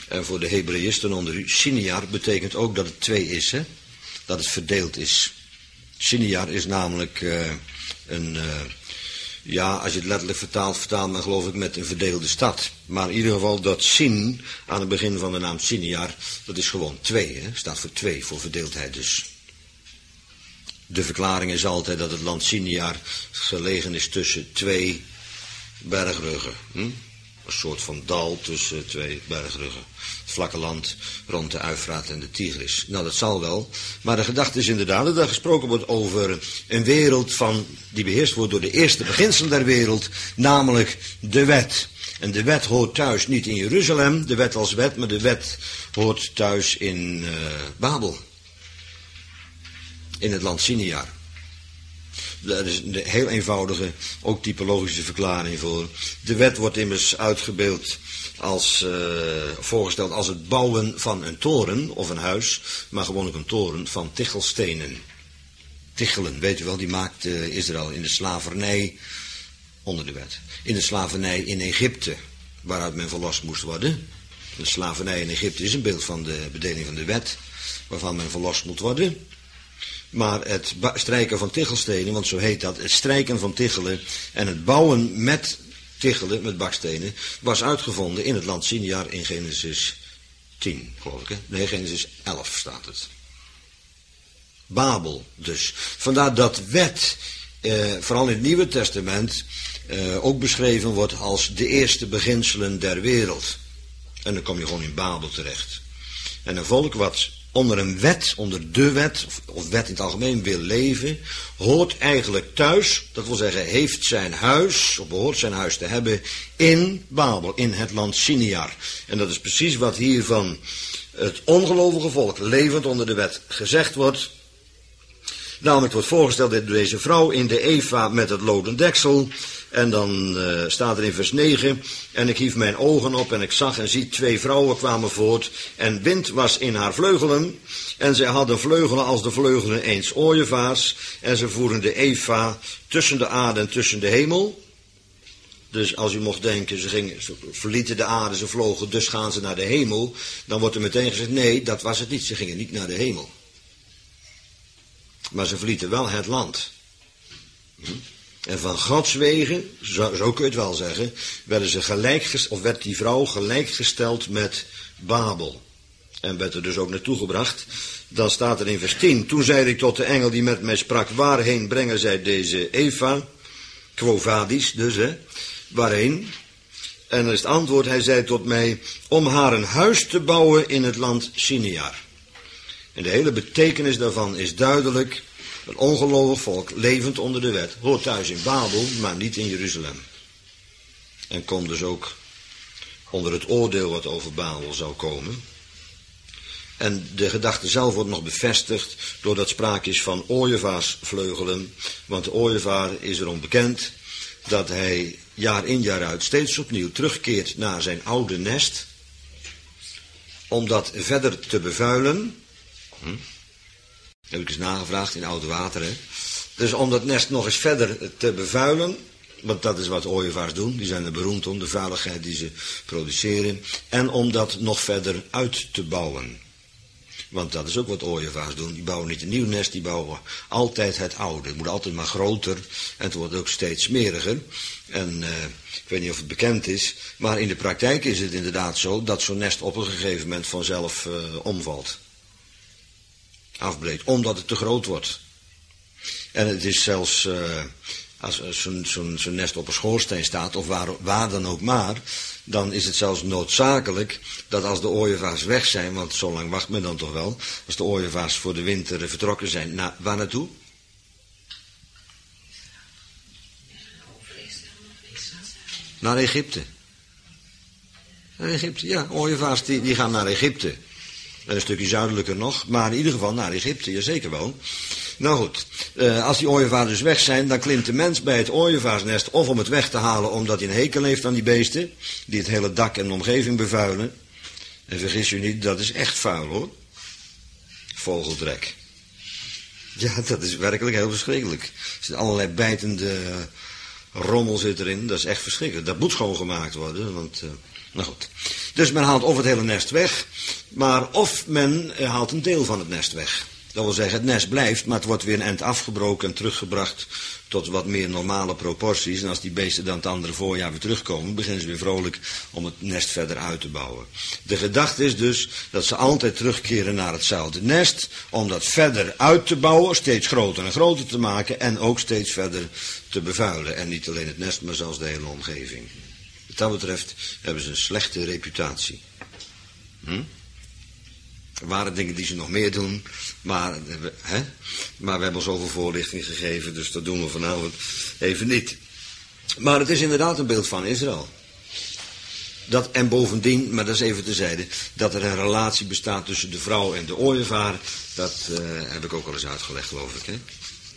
En voor de Hebreïsten onder u, Siniar betekent ook dat het twee is, hè? Dat het verdeeld is. Siniar is namelijk uh, een, uh, ja, als je het letterlijk vertaalt, vertaalt men geloof ik met een verdeelde stad. Maar in ieder geval dat Sin, aan het begin van de naam Siniar, dat is gewoon twee, hè? Staat voor twee, voor verdeeldheid dus. De verklaring is altijd dat het land Siniar gelegen is tussen twee bergruggen. Hm? Een soort van dal tussen twee bergruggen. Het vlakke land rond de Uifraat en de Tigris. Nou, dat zal wel. Maar de gedachte is inderdaad dat er gesproken wordt over een wereld van, die beheerst wordt door de eerste beginsel der wereld, namelijk de wet. En de wet hoort thuis niet in Jeruzalem, de wet als wet, maar de wet hoort thuis in uh, Babel. In het land Siniar. Daar is een heel eenvoudige, ook typologische verklaring voor. De wet wordt immers uitgebeeld als, uh, voorgesteld als het bouwen van een toren of een huis, maar gewoon ook een toren van tichelstenen. Tichelen, weet u wel, die maakt uh, Israël in de slavernij onder de wet. In de slavernij in Egypte, waaruit men verlost moest worden. De slavernij in Egypte is een beeld van de bedeling van de wet, waarvan men verlost moet worden. Maar het strijken van tichelstenen, want zo heet dat, het strijken van tichelen en het bouwen met tichelen, met bakstenen, was uitgevonden in het land Siniar in Genesis tien, geloof ik. Hè? Nee, Genesis elf staat het. Babel dus. Vandaar dat wet, eh, vooral in het Nieuwe Testament, eh, ook beschreven wordt als de eerste beginselen der wereld. En dan kom je gewoon in Babel terecht. En een volk wat onder een wet, onder de wet, of, of wet in het algemeen wil leven, hoort eigenlijk thuis, dat wil zeggen, heeft zijn huis, of behoort zijn huis te hebben, in Babel, in het land Siniar. En dat is precies wat hier van het ongelovige volk, levend onder de wet, gezegd wordt. Namelijk wordt voorgesteld door deze vrouw in de Eva met het loden deksel. En dan uh, staat er in vers negen, en ik hief mijn ogen op en ik zag en zie twee vrouwen kwamen voort en wind was in haar vleugelen en zij hadden vleugelen als de vleugelen eens ooievaars en ze voeren de Eva tussen de aarde en tussen de hemel. Dus als u mocht denken, ze, gingen, ze verlieten de aarde, ze vlogen, dus gaan ze naar de hemel, dan wordt er meteen gezegd, nee, dat was het niet, ze gingen niet naar de hemel. Maar ze verlieten wel het land. Hm? En van Gods wegen, zo, zo kun je het wel zeggen, werden ze gelijk, of werd die vrouw gelijkgesteld met Babel. En werd er dus ook naartoe gebracht. Dan staat er in vers tien, toen zeide ik tot de engel die met mij sprak, waarheen brengen zij deze Eva? Quo vadis dus, hè. Waarheen? En dan is het antwoord, hij zei tot mij, om haar een huis te bouwen in het land Siniar. En de hele betekenis daarvan is duidelijk. Een ongelovig volk, levend onder de wet, hoort thuis in Babel, maar niet in Jeruzalem. En komt dus ook onder het oordeel wat over Babel zou komen. En de gedachte zelf wordt nog bevestigd doordat sprake is van ooievaarsvleugelen. Want de ooievaar is erom bekend dat hij jaar in jaar uit steeds opnieuw terugkeert naar zijn oude nest. Om dat verder te bevuilen. Hm? Heb ik eens nagevraagd in Oude Water, hè. Dus om dat nest nog eens verder te bevuilen, want dat is wat ooievaars doen, die zijn er beroemd om, de vuiligheid die ze produceren, en om dat nog verder uit te bouwen. Want dat is ook wat ooievaars doen, die bouwen niet een nieuw nest, die bouwen altijd het oude. Het moet altijd maar groter en het wordt ook steeds smeriger. En uh, ik weet niet of het bekend is, maar in de praktijk is het inderdaad zo dat zo'n nest op een gegeven moment vanzelf uh, omvalt. Afbreekt, omdat het te groot wordt. En het is zelfs, uh, als zo'n zo zo nest op een schoorsteen staat, of waar, waar dan ook maar, dan is het zelfs noodzakelijk dat als de ooievaars weg zijn, want zo lang wacht men dan toch wel, als de ooievaars voor de winter vertrokken zijn, na, waar naartoe? Naar Egypte. Naar Egypte, ja, ooievaars die, die gaan naar Egypte. Een stukje zuidelijker nog, maar in ieder geval naar Egypte, jazeker wel. Nou goed, uh, als die ooievaars dus weg zijn, dan klimt de mens bij het ooievaarsnest of om het weg te halen omdat hij een hekel heeft aan die beesten, die het hele dak en de omgeving bevuilen. En vergis u niet, dat is echt vuil hoor. Vogeldrek. Ja, dat is werkelijk heel verschrikkelijk. Er zit allerlei bijtende rommel zit erin, dat is echt verschrikkelijk. Dat moet schoongemaakt worden, want... Uh, Nou goed. Dus men haalt of het hele nest weg, maar of men haalt een deel van het nest weg. Dat wil zeggen, het nest blijft, maar het wordt weer een eind afgebroken en teruggebracht tot wat meer normale proporties. En als die beesten dan het andere voorjaar weer terugkomen, beginnen ze weer vrolijk om het nest verder uit te bouwen. De gedachte is dus dat ze altijd terugkeren naar hetzelfde nest, om dat verder uit te bouwen, steeds groter en groter te maken en ook steeds verder te bevuilen. En niet alleen het nest, maar zelfs de hele omgeving. Wat dat betreft hebben ze een slechte reputatie. Hm? Er waren dingen die ze nog meer doen, maar, hè? maar we hebben zoveel voorlichting gegeven, dus dat doen we vanavond even niet. Maar het is inderdaad een beeld van Israël. Dat, en bovendien, maar dat is even terzijde, dat er een relatie bestaat tussen de vrouw en de ooievaar, dat uh, heb ik ook al eens uitgelegd, geloof ik. Hè?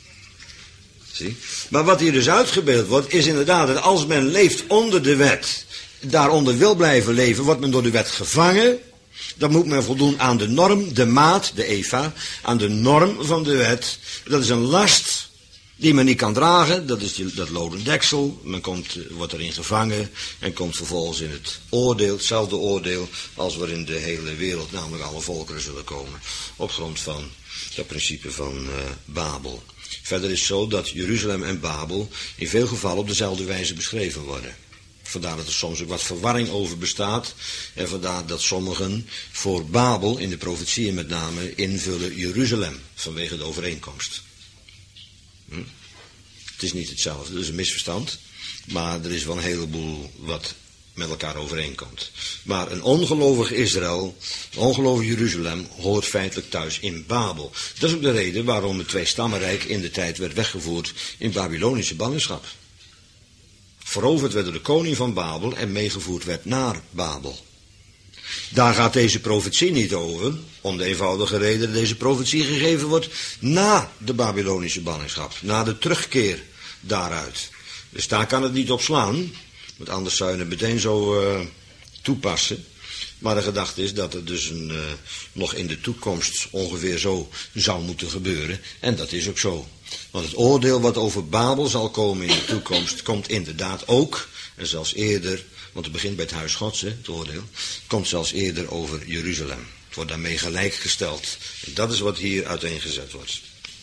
Zie? Maar wat hier dus uitgebeeld wordt, is inderdaad dat als men leeft onder de wet, daaronder wil blijven leven, wordt men door de wet gevangen. Dan moet men voldoen aan de norm, de maat, de eva, aan de norm van de wet. Dat is een last die men niet kan dragen, dat is die, dat loden deksel. Men komt, wordt erin gevangen en komt vervolgens in het oordeel, hetzelfde oordeel als waarin de hele wereld, namelijk alle volkeren zullen komen. Op grond van dat principe van uh, Babel. Verder is het zo dat Jeruzalem en Babel in veel gevallen op dezelfde wijze beschreven worden. Vandaar dat er soms ook wat verwarring over bestaat. En vandaar dat sommigen voor Babel, in de profetieën met name, invullen Jeruzalem. Vanwege de overeenkomst. Hm? Het is niet hetzelfde, dat is een misverstand. Maar er is wel een heleboel wat met elkaar overeenkomt. Maar een ongelovig Israël, een ongelovig Jeruzalem, hoort feitelijk thuis in Babel. Dat is ook de reden waarom het tweestammenrijk in de tijd werd weggevoerd in Babylonische ballingschap. Veroverd werd door de koning van Babel en meegevoerd werd naar Babel. Daar gaat deze profetie niet over, om de eenvoudige reden dat deze profetie gegeven wordt na de Babylonische ballingschap, na de terugkeer daaruit. Dus daar kan het niet op slaan, want anders zou je het meteen zo uh, toepassen. Maar de gedachte is dat het dus een, uh, nog in de toekomst ongeveer zo zou moeten gebeuren. En dat is ook zo. Want het oordeel wat over Babel zal komen in de toekomst, komt inderdaad ook, en zelfs eerder, want het begint bij het huis Gods, hè, het oordeel, komt zelfs eerder over Jeruzalem. Het wordt daarmee gelijkgesteld. En dat is wat hier uiteengezet wordt.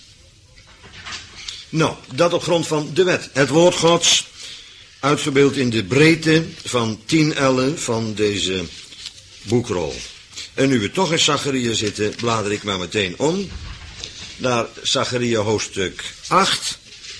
Nou, dat op grond van de wet. Het woord Gods, uitgebeeld in de breedte van tien ellen van deze boekrol. En nu we toch in Zacharia zitten, blader ik maar meteen om naar Zacharia hoofdstuk acht.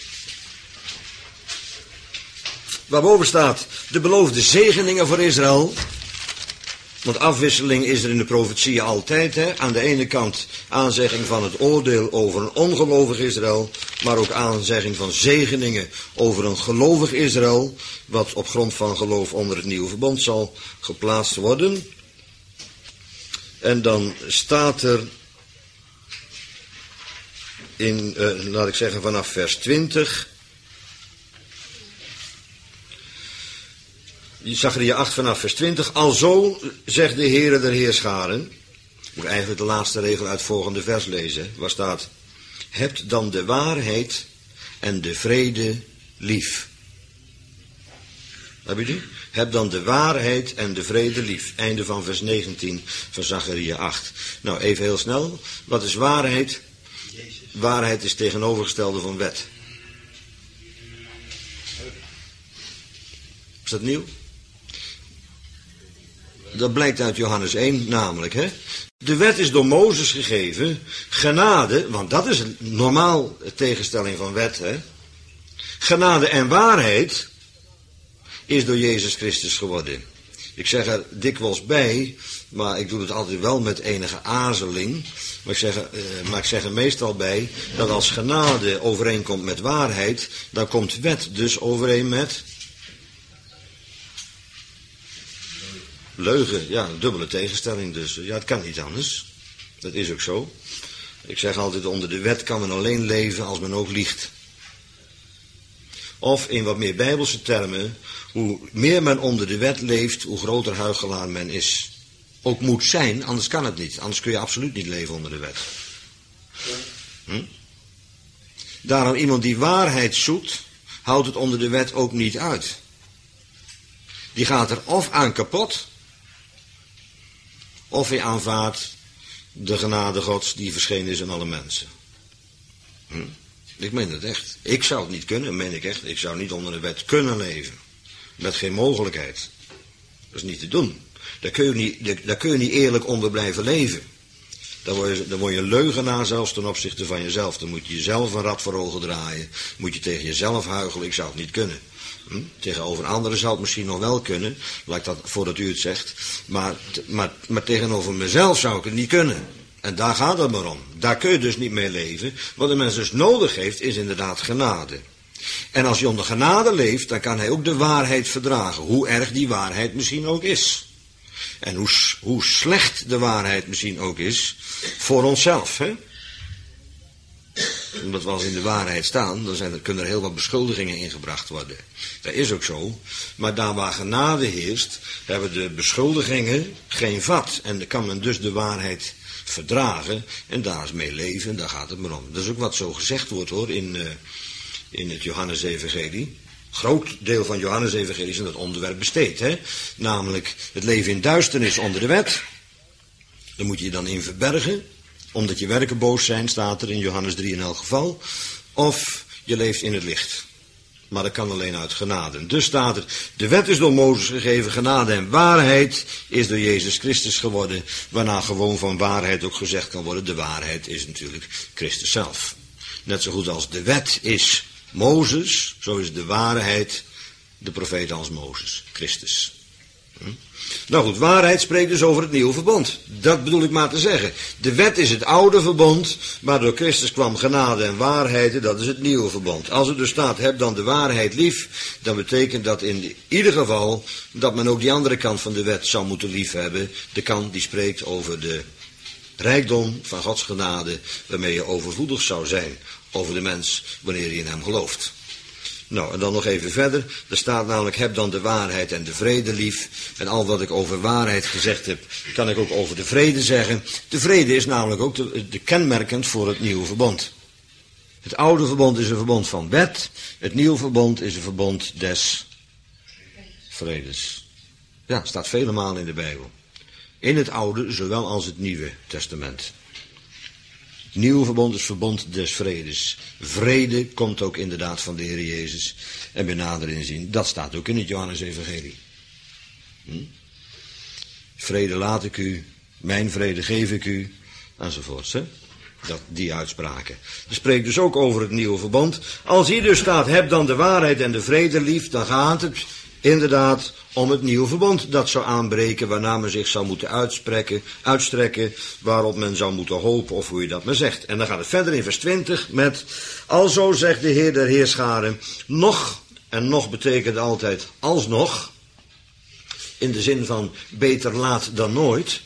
Waarboven staat de beloofde zegeningen voor Israël. Want afwisseling is er in de profetieën altijd. Hè? Aan de ene kant aanzegging van het oordeel over een ongelovig Israël. Maar ook aanzegging van zegeningen over een gelovig Israël. Wat op grond van geloof onder het nieuwe verbond zal geplaatst worden. En dan staat er in, uh, laat ik zeggen vanaf vers twintig. Zacharia acht vanaf vers twintig. Alzo zegt de Heere der Heerscharen. Ik moet eigenlijk de laatste regel uit het volgende vers lezen. Waar staat: hebt dan de waarheid en de vrede lief. Heb je die? Heb dan de waarheid en de vrede lief. Einde van vers negentien van Zacharia acht. Nou, even heel snel. Wat is waarheid? Waarheid is tegenovergestelde van wet. Is dat nieuw? Dat blijkt uit Johannes één namelijk. Hè? De wet is door Mozes gegeven. Genade, want dat is normaal tegenstelling van wet. Hè? Genade en waarheid is door Jezus Christus geworden. Ik zeg er dikwijls bij, maar ik doe het altijd wel met enige aarzeling. Maar ik zeg er, uh, maar ik zeg er meestal bij dat als genade overeenkomt met waarheid, dan komt wet dus overeen met leugen. Ja, een dubbele tegenstelling dus. Ja, het kan niet anders. Dat is ook zo. Ik zeg altijd, onder de wet kan men alleen leven als men ook liegt. Of in wat meer bijbelse termen, hoe meer men onder de wet leeft, hoe groter huichelaar men is. Ook moet zijn, anders kan het niet. Anders kun je absoluut niet leven onder de wet. Hm? Daarom iemand die waarheid zoekt, houdt het onder de wet ook niet uit. Die gaat er of aan kapot, of hij aanvaardt de genade Gods die verschenen is aan alle mensen. Hm? Ik meen het echt. Ik zou het niet kunnen, meen ik echt. Ik zou niet onder de wet kunnen leven. Met geen mogelijkheid. Dat is niet te doen. Daar kun je niet, daar kun je niet eerlijk onder blijven leven. Dan word, je, dan word je een leugenaar zelfs ten opzichte van jezelf. Dan moet je jezelf een rad voor ogen draaien. Moet je tegen jezelf huichelen. Ik zou het niet kunnen. Hm? Tegenover anderen zou het misschien nog wel kunnen. Laat ik dat voordat u het zegt. Maar, maar, maar tegenover mezelf zou ik het niet kunnen. En daar gaat het maar om. Daar kun je dus niet mee leven. Wat de mens dus nodig heeft is inderdaad genade. En als je onder genade leeft, dan kan hij ook de waarheid verdragen. Hoe erg die waarheid misschien ook is. En hoe, hoe slecht de waarheid misschien ook is voor onszelf. Hè? Omdat we als in de waarheid staan, dan zijn er, kunnen er heel wat beschuldigingen ingebracht worden. Dat is ook zo. Maar daar waar genade heerst, hebben de beschuldigingen geen vat. En dan kan men dus de waarheid verdragen en daar is mee leven. En daar gaat het maar om. Dat is ook wat zo gezegd wordt hoor in, uh, in het Johannes-evangelie. Groot deel van Johannes-evangelie is aan dat onderwerp besteed. Hè? Namelijk het leven in duisternis onder de wet. Daar moet je je dan in verbergen. Omdat je werken boos zijn, staat er in Johannes drie in elk geval. Of je leeft in het licht. Maar dat kan alleen uit genade. Dus staat er, de wet is door Mozes gegeven, genade en waarheid is door Jezus Christus geworden. Waarna gewoon van waarheid ook gezegd kan worden, de waarheid is natuurlijk Christus zelf. Net zo goed als de wet is Mozes, zo is de waarheid de profeet als Mozes, Christus. Hm? Nou goed, waarheid spreekt dus over het nieuwe verbond. Dat bedoel ik maar te zeggen. De wet is het oude verbond, maar door Christus kwam genade en waarheid, dat is het nieuwe verbond. Als er dus staat, heb dan de waarheid lief, dan betekent dat in ieder geval dat men ook die andere kant van de wet zou moeten liefhebben. De kant die spreekt over de rijkdom van Gods genade, waarmee je overvloedig zou zijn over de mens wanneer je in hem gelooft. Nou, en dan nog even verder. Er staat namelijk, heb dan de waarheid en de vrede lief. En al wat ik over waarheid gezegd heb, kan ik ook over de vrede zeggen. De vrede is namelijk ook de, de kenmerkend voor het nieuwe verbond. Het oude verbond is een verbond van wet. Het nieuwe verbond is een verbond des vredes. Ja, staat vele malen in de Bijbel. In het oude, zowel als het nieuwe testament. Het nieuwe verbond is verbond des vredes. Vrede komt ook inderdaad van de Heer Jezus. En bij nader inzien, dat staat ook in het Johannes-evangelie. Hm? Vrede laat ik u, mijn vrede geef ik u, enzovoorts. Hè? Dat, die uitspraken. Dat spreekt dus ook over het nieuwe verbond. Als hier dus staat, heb dan de waarheid en de vrede lief, dan gaat het inderdaad om het nieuwe verbond dat zou aanbreken, waarna men zich zou moeten uitspreken, uitstrekken, waarop men zou moeten hopen, of hoe je dat maar zegt. En dan gaat het verder in vers twintig met, alzo zegt de Heer der Heerscharen, nog, en nog betekent altijd alsnog, in de zin van beter laat dan nooit.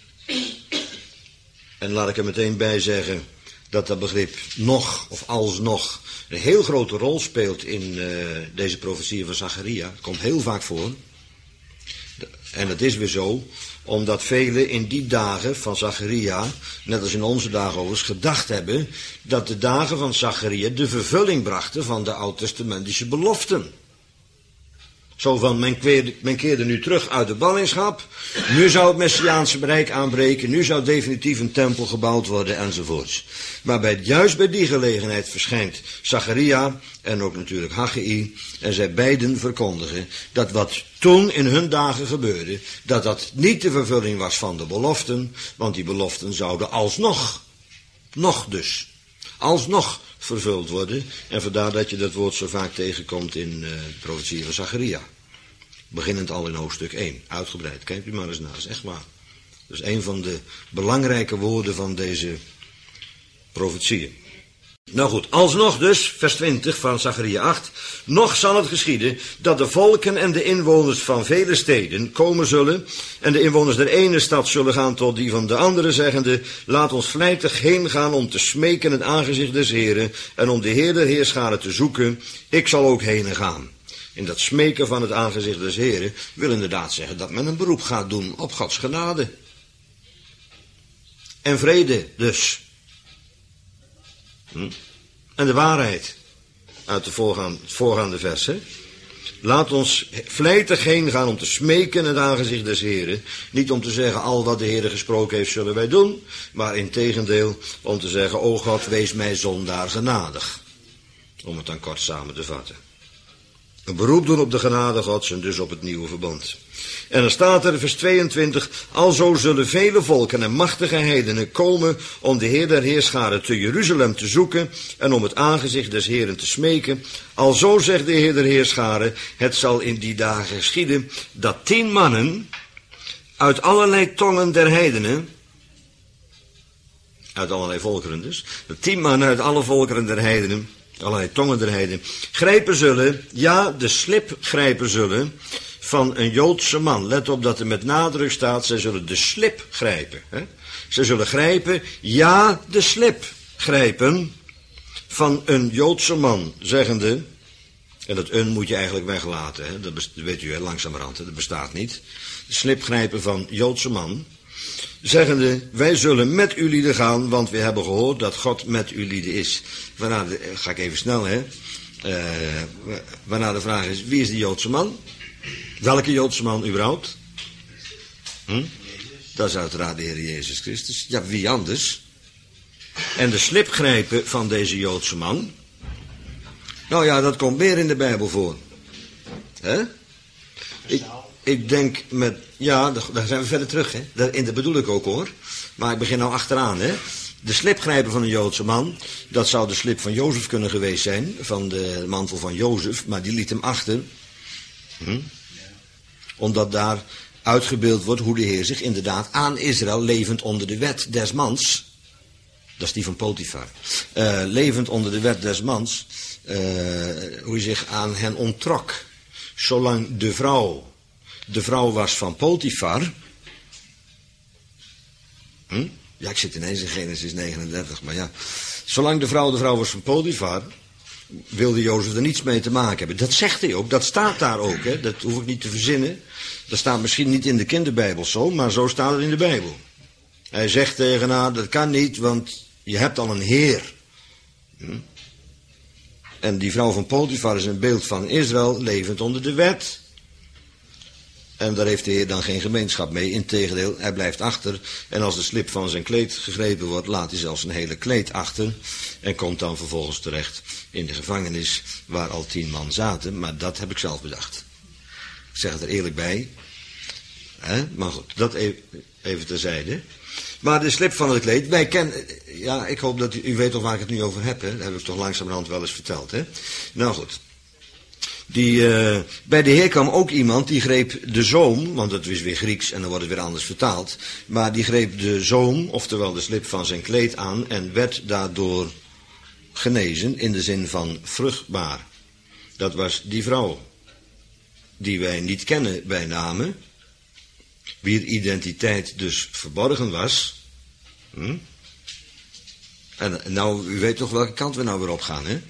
En laat ik er meteen bij zeggen dat dat begrip nog of alsnog een heel grote rol speelt in uh, deze profetieën van Zacharia. Het komt heel vaak voor. En dat is weer zo, omdat velen in die dagen van Zacharia, net als in onze dagen overigens, gedacht hebben dat de dagen van Zacharia de vervulling brachten van de oud-testamentische beloften. Zo van, men keerde, men keerde nu terug uit de ballingschap, nu zou het Messiaanse rijk aanbreken, nu zou definitief een tempel gebouwd worden enzovoorts. Maar bij, juist bij die gelegenheid verschijnt Zacharia en ook natuurlijk Haggai en zij beiden verkondigen dat wat toen in hun dagen gebeurde, dat dat niet de vervulling was van de beloften, want die beloften zouden alsnog, nog dus, alsnog vervuld worden. En vandaar dat je dat woord zo vaak tegenkomt in uh, de profetie van Zacharia. Beginnend al in hoofdstuk één, uitgebreid. Kijk u maar eens naar, dat is echt waar. Dat is een van de belangrijke woorden van deze profetieën. Nou goed, alsnog dus, vers twintig van Zacharia acht. Nog zal het geschieden dat de volken en de inwoners van vele steden komen zullen. En de inwoners der ene stad zullen gaan tot die van de andere, zeggende, laat ons vlijtig heen gaan om te smeken het aangezicht des Heren. En om de Heer der Heerscharen te zoeken. Ik zal ook heen gaan. In dat smeken van het aangezicht des Heren wil inderdaad zeggen dat men een beroep gaat doen op Gods genade. En vrede dus. Hm? En de waarheid uit de voorgaande, voorgaande versen. Laat ons vlijtig heen gaan om te smeken in het aangezicht des Heren. Niet om te zeggen, al wat de Heere gesproken heeft zullen wij doen. Maar in tegendeel om te zeggen, o God, wees mij zondaar genadig. Om het dan kort samen te vatten. Een beroep doen op de genade Gods en dus op het nieuwe verbond. En dan staat er, vers tweeëntwintig, alzo zullen vele volken en machtige heidenen komen om de Heer der Heerscharen te Jeruzalem te zoeken en om het aangezicht des Heeren te smeken. Alzo zegt de Heer der Heerscharen, het zal in die dagen geschieden dat tien mannen uit allerlei tongen der heidenen, uit allerlei volkeren dus, dat tien mannen uit alle volkeren der heidenen, allerlei tongen der heidenen, grijpen zullen, ja, de slip grijpen zullen van een Joodse man. Let op dat er met nadruk staat, zij zullen de slip grijpen. Hè? Zij zullen grijpen, ja, de slip grijpen van een Joodse man, zeggende, en dat een moet je eigenlijk weglaten, hè? Dat weet u hè, langzamerhand, hè? Dat bestaat niet. De slip grijpen van Joodse man, zeggende, wij zullen met u lieden gaan, want we hebben gehoord dat God met u lieden is. Waarna de, ga ik even snel, hè. Uh, waarna de vraag is, wie is die Joodse man? Welke Joodse man überhaupt? Hm? Dat is uiteraard de Heer Jezus Christus. Ja, wie anders? En de slipgrijpen van deze Joodse man, nou ja, dat komt meer in de Bijbel voor. Hè? Ik, ik denk met, ja, daar zijn we verder terug, hè. Daar, in dat bedoel ik ook, hoor. Maar ik begin nou achteraan, hè. De slipgrijpen van een Joodse man, dat zou de slip van Jozef kunnen geweest zijn, van de mantel van Jozef, maar die liet hem achter. Hm? Omdat daar uitgebeeld wordt hoe de Heer zich inderdaad aan Israël, levend onder de wet des mans, dat is die van Potifar, uh, levend onder de wet des mans, uh, hoe hij zich aan hen onttrok. Zolang de vrouw, de vrouw was van Potifar. Hm? Ja, ik zit ineens in Genesis negenendertig, maar ja. Zolang de vrouw de vrouw was van Potifar, wilde Jozef er niets mee te maken hebben. Dat zegt hij ook, dat staat daar ook, hè. Dat hoef ik niet te verzinnen. Dat staat misschien niet in de kinderbijbel zo, maar zo staat het in de Bijbel. Hij zegt tegen haar, dat kan niet, want je hebt al een heer. Hm? En die vrouw van Potifar is een beeld van Israël, levend onder de wet. En daar heeft de Heer dan geen gemeenschap mee. Integendeel, hij blijft achter. En als de slip van zijn kleed gegrepen wordt, laat hij zelfs een hele kleed achter. En komt dan vervolgens terecht in de gevangenis waar al tien man zaten. Maar dat heb ik zelf bedacht. Ik zeg het er eerlijk bij. He? Maar goed, dat even, even terzijde. Maar de slip van het kleed, wij kennen, ja, ik hoop dat u, u weet toch waar ik het nu over heb, hè? Dat heb ik toch langzamerhand wel eens verteld, hè? Nou goed. Die, uh, bij de Heer kwam ook iemand, die greep de zoom, want het is weer Grieks en dan wordt het weer anders vertaald, maar die greep de zoom, oftewel de slip van zijn kleed aan en werd daardoor genezen in de zin van vruchtbaar. Dat was die vrouw, die wij niet kennen bij name, wier identiteit dus verborgen was. Hm? En nou, u weet toch welke kant we nou weer op gaan, hè?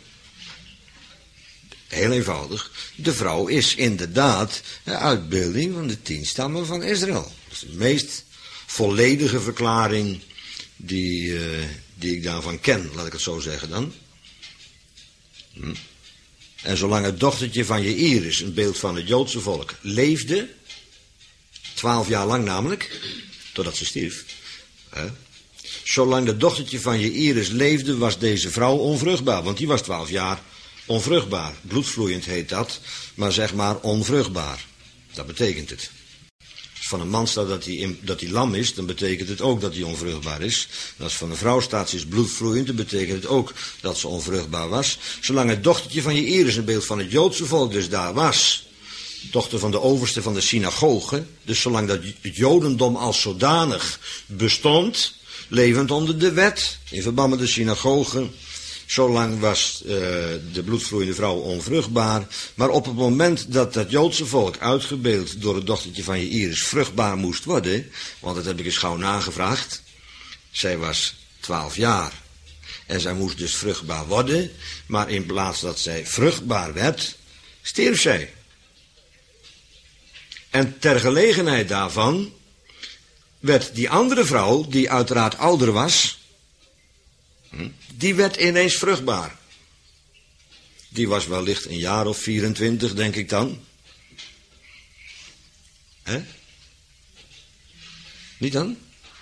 Heel eenvoudig. De vrouw is inderdaad een uitbeelding van de tien stammen van Israël. Dat is de meest volledige verklaring die, uh, die ik daarvan ken, laat ik het zo zeggen dan. Hm. En zolang het dochtertje van Jaïrus, een beeld van het Joodse volk, leefde, twaalf jaar lang namelijk, totdat ze stierf. Hè? Zolang het dochtertje van Jaïrus leefde, was deze vrouw onvruchtbaar, want die was twaalf jaar onvruchtbaar. Bloedvloeiend heet dat, maar zeg maar onvruchtbaar. Dat betekent het. Als van een man staat dat hij, in, dat hij lam is, dan betekent het ook dat hij onvruchtbaar is. En als van een vrouw staat ze is bloedvloeiend, dan betekent het ook dat ze onvruchtbaar was. Zolang het dochtertje van Jaïrus, een beeld van het Joodse volk, dus daar was, dochter van de overste van de synagoge, dus zolang dat het Jodendom als zodanig bestond, levend onder de wet, in verband met de synagoge, zolang was uh, de bloedvloeiende vrouw onvruchtbaar. Maar op het moment dat het Joodse volk, uitgebeeld door het dochtertje van Jaïrus, vruchtbaar moest worden, want dat heb ik eens gauw nagevraagd, zij was twaalf jaar. En zij moest dus vruchtbaar worden, maar in plaats dat zij vruchtbaar werd, stierf zij. En ter gelegenheid daarvan werd die andere vrouw, die uiteraard ouder was, die werd ineens vruchtbaar. Die was wellicht een jaar of vierentwintig, denk ik dan. Hè? Niet dan?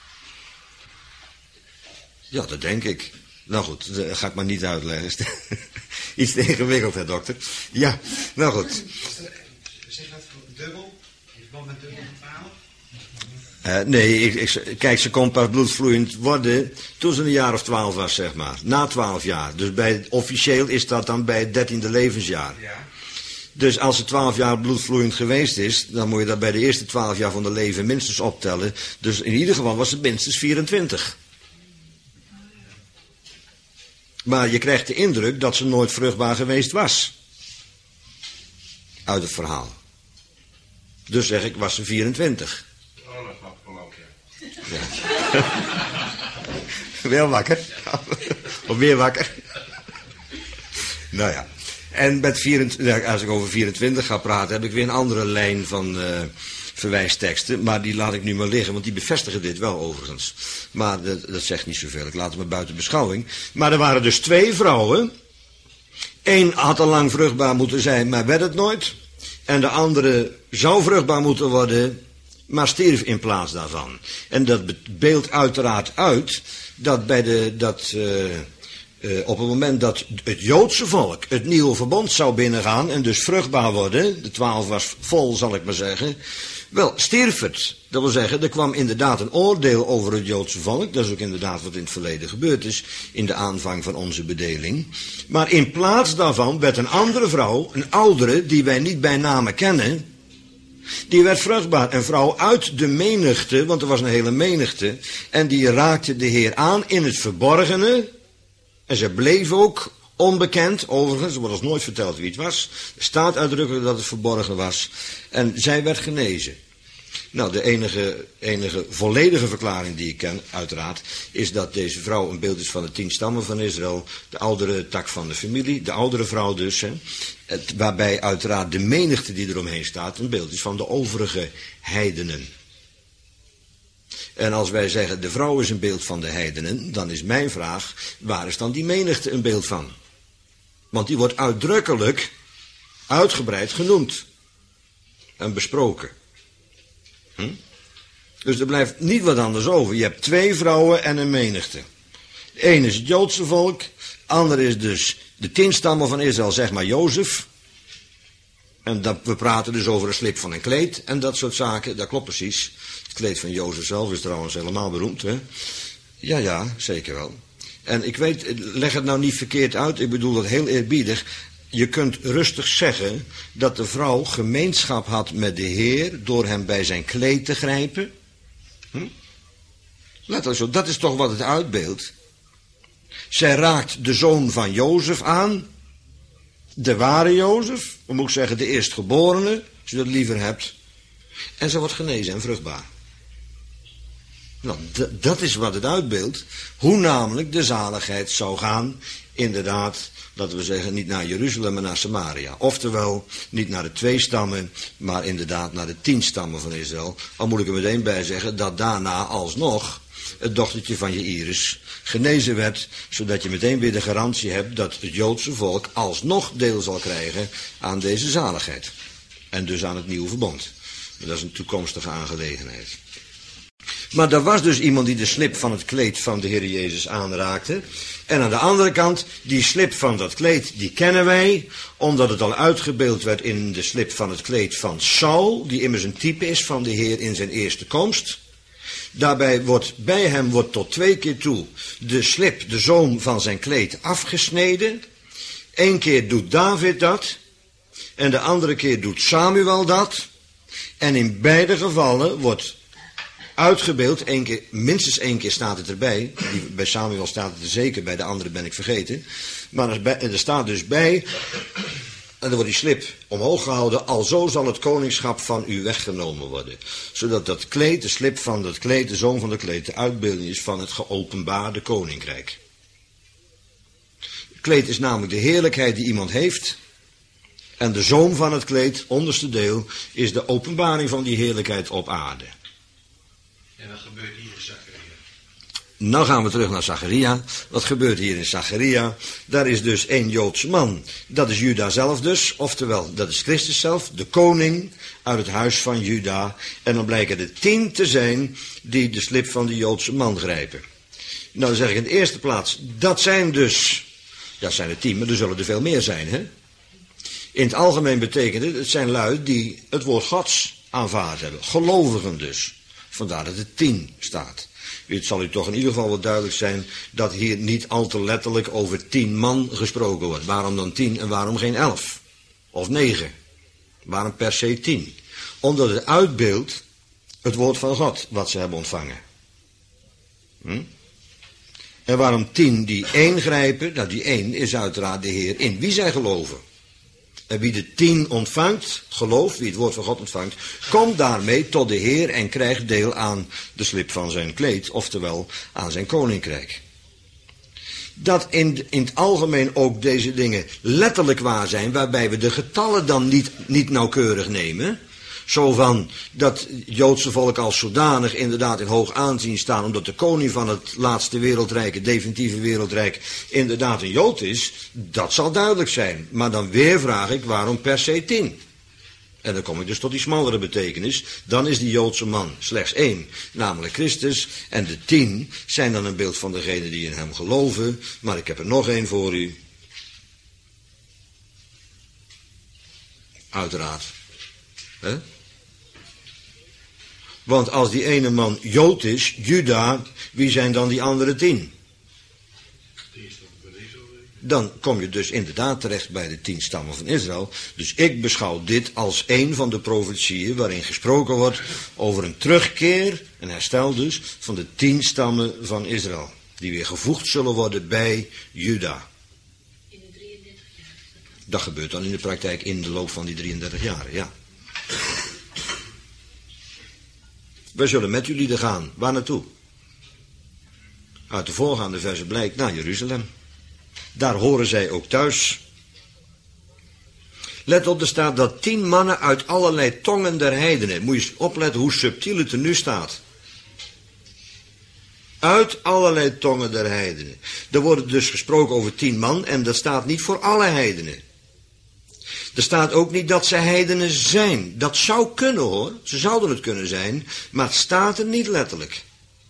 Ja, dat denk ik. Nou goed, dat ga ik maar niet uitleggen. Iets te ingewikkeld, hè, dokter? Ja, nou goed. Zeg dat voor dubbel? In verband met dubbel van twaalf? Uh, nee, ik, ik, kijk, ze kon pas bloedvloeiend worden toen ze een jaar of twaalf was, zeg maar. Na twaalf jaar. Dus bij, officieel is dat dan bij het dertiende levensjaar. Ja. Dus als ze twaalf jaar bloedvloeiend geweest is, dan moet je dat bij de eerste twaalf jaar van haar leven minstens optellen. Dus in ieder geval was het minstens vierentwintig. Maar je krijgt de indruk dat ze nooit vruchtbaar geweest was. Uit het verhaal. Dus zeg ik, was ze vierentwintig. Oh, dat mag wel ook, ja. Ja. Weer wakker? Of weer wakker? Nou ja. En met vierentwintig, als ik over vierentwintig ga praten, heb ik weer een andere lijn van uh, verwijsteksten. Maar die laat ik nu maar liggen, want die bevestigen dit wel overigens. Maar dat, dat zegt niet zoveel, ik laat het maar buiten beschouwing. Maar er waren dus twee vrouwen. Eén had al lang vruchtbaar moeten zijn, maar werd het nooit. En de andere zou vruchtbaar moeten worden, maar stierf in plaats daarvan. En dat beeldt uiteraard uit dat bij de... dat uh, Uh, op het moment dat het Joodse volk het nieuwe verbond zou binnengaan en dus vruchtbaar worden, de twaalf was vol, zal ik maar zeggen, wel, stierf het. Dat wil zeggen, er kwam inderdaad een oordeel over het Joodse volk, dat is ook inderdaad wat in het verleden gebeurd is, in de aanvang van onze bedeling. Maar in plaats daarvan werd een andere vrouw, een oudere, die wij niet bij name kennen, die werd vruchtbaar, een vrouw uit de menigte, want er was een hele menigte, en die raakte de Heer aan in het verborgene. En ze bleef ook onbekend, overigens, er wordt ons nooit verteld wie het was. Er staat uitdrukkelijk dat het verborgen was. En zij werd genezen. Nou, de enige, enige volledige verklaring die ik ken, uiteraard, is dat deze vrouw een beeld is van de tien stammen van Israël. De oudere tak van de familie, de oudere vrouw dus. Hè, het, waarbij uiteraard de menigte die eromheen staat een beeld is van de overige heidenen. En als wij zeggen, de vrouw is een beeld van de heidenen, dan is mijn vraag, waar is dan die menigte een beeld van? Want die wordt uitdrukkelijk, uitgebreid genoemd en besproken. Hm? Dus er blijft niet wat anders over. Je hebt twee vrouwen en een menigte. De ene is het Joodse volk, de andere is dus de tien stammen van Israël, zeg maar Jozef. En dat, we praten dus over een slip van een kleed en dat soort zaken, dat klopt precies. Het kleed van Jozef zelf is trouwens helemaal beroemd, hè? Ja, ja, zeker wel. En ik weet, leg het nou niet verkeerd uit, ik bedoel dat heel eerbiedig. Je kunt rustig zeggen dat de vrouw gemeenschap had met de Heer door hem bij zijn kleed te grijpen. Hm? Let wel zo, dat is toch wat het uitbeeldt. Zij raakt de zoon van Jozef aan, de ware Jozef, of moet ik zeggen de eerstgeborene, als je dat liever hebt. En ze wordt genezen en vruchtbaar. Nou, d- dat is wat het uitbeeldt. Hoe namelijk de zaligheid zou gaan, inderdaad, laten we zeggen, niet naar Jeruzalem, maar naar Samaria. Oftewel, niet naar de twee stammen, maar inderdaad naar de tien stammen van Israël. Al moet ik er meteen bij zeggen, dat daarna alsnog het dochtertje van Jairus genezen werd, zodat je meteen weer de garantie hebt dat het Joodse volk alsnog deel zal krijgen aan deze zaligheid. En dus aan het nieuwe verbond. Dat is een toekomstige aangelegenheid. Maar er was dus iemand die de slip van het kleed van de Heer Jezus aanraakte. En aan de andere kant, die slip van dat kleed, die kennen wij, omdat het al uitgebeeld werd in de slip van het kleed van Saul, die immers een type is van de Heer in zijn eerste komst. Daarbij wordt bij hem wordt tot twee keer toe de slip, de zoom van zijn kleed, afgesneden. Eén keer doet David dat en de andere keer doet Samuel dat. En in beide gevallen wordt uitgebeeld, één keer, minstens één keer staat het erbij. Die, bij Samuel staat het er zeker, bij de andere ben ik vergeten. Maar er, bij, er staat dus bij, en dan wordt die slip omhoog gehouden, alzo zal het koningschap van u weggenomen worden. Zodat dat kleed, de slip van dat kleed, de zoom van dat kleed, de uitbeelding is van het geopenbaarde koninkrijk. Het kleed is namelijk de heerlijkheid die iemand heeft. En de zoom van het kleed, onderste deel, is de openbaring van die heerlijkheid op aarde. En wat gebeurt hier in Zachariah? Nou gaan we terug naar Zacharia. Wat gebeurt hier in Zacharia? Daar is dus één Joodse man. Dat is Juda zelf dus, oftewel, dat is Christus zelf, de koning uit het huis van Juda. En dan blijken er tien te zijn die de slip van de Joodse man grijpen. Nou, dan zeg ik in de eerste plaats, dat zijn dus, ja, zijn er tien, maar er zullen er veel meer zijn, hè? In het algemeen betekent het, het zijn lui die het woord Gods aanvaard hebben. Gelovigen dus. Vandaar dat het tien staat. Het zal u toch in ieder geval wel duidelijk zijn dat hier niet al te letterlijk over tien man gesproken wordt. Waarom dan tien en waarom geen elf? Of negen? Waarom per se tien? Omdat het uitbeeldt het woord van God wat ze hebben ontvangen. Hm? En waarom tien die één grijpen? Nou, die één is uiteraard de Heer in wie zij geloven. En wie de tien ontvangt, gelooft, wie het woord van God ontvangt, komt daarmee tot de Heer en krijgt deel aan de slip van zijn kleed, oftewel aan zijn koninkrijk. Dat in, in het algemeen ook deze dingen letterlijk waar zijn, waarbij we de getallen dan niet, niet nauwkeurig nemen. Zo van dat het Joodse volk als zodanig inderdaad in hoog aanzien staan, omdat de koning van het laatste wereldrijk, het definitieve wereldrijk, inderdaad een Jood is, dat zal duidelijk zijn. Maar dan weer vraag ik, waarom per se tien? En dan kom ik dus tot die smallere betekenis. Dan is die Joodse man slechts één, namelijk Christus. En de tien zijn dan een beeld van degene die in hem geloven. Maar ik heb er nog één voor u. Uiteraard. Hè? Want als die ene man Jood is, Juda, wie zijn dan die andere tien? Dan kom je dus inderdaad terecht bij de tien stammen van Israël. Dus ik beschouw dit als een van de profetieën waarin gesproken wordt over een terugkeer, een herstel dus, van de tien stammen van Israël. Die weer gevoegd zullen worden bij Juda. In de drieëndertig jaar. Dat gebeurt dan in de praktijk in de loop van die drieëndertig jaren, ja. Wij zullen met jullie er gaan. Waar naartoe? Uit de voorgaande verse blijkt naar Jeruzalem. Daar horen zij ook thuis. Let op, er staat dat tien mannen uit allerlei tongen der heidenen. Moet je eens opletten hoe subtiel het er nu staat. Uit allerlei tongen der heidenen. Er wordt dus gesproken over tien man en dat staat niet voor alle heidenen. Er staat ook niet dat ze heidenen zijn. Dat zou kunnen hoor, ze zouden het kunnen zijn, maar het staat er niet letterlijk.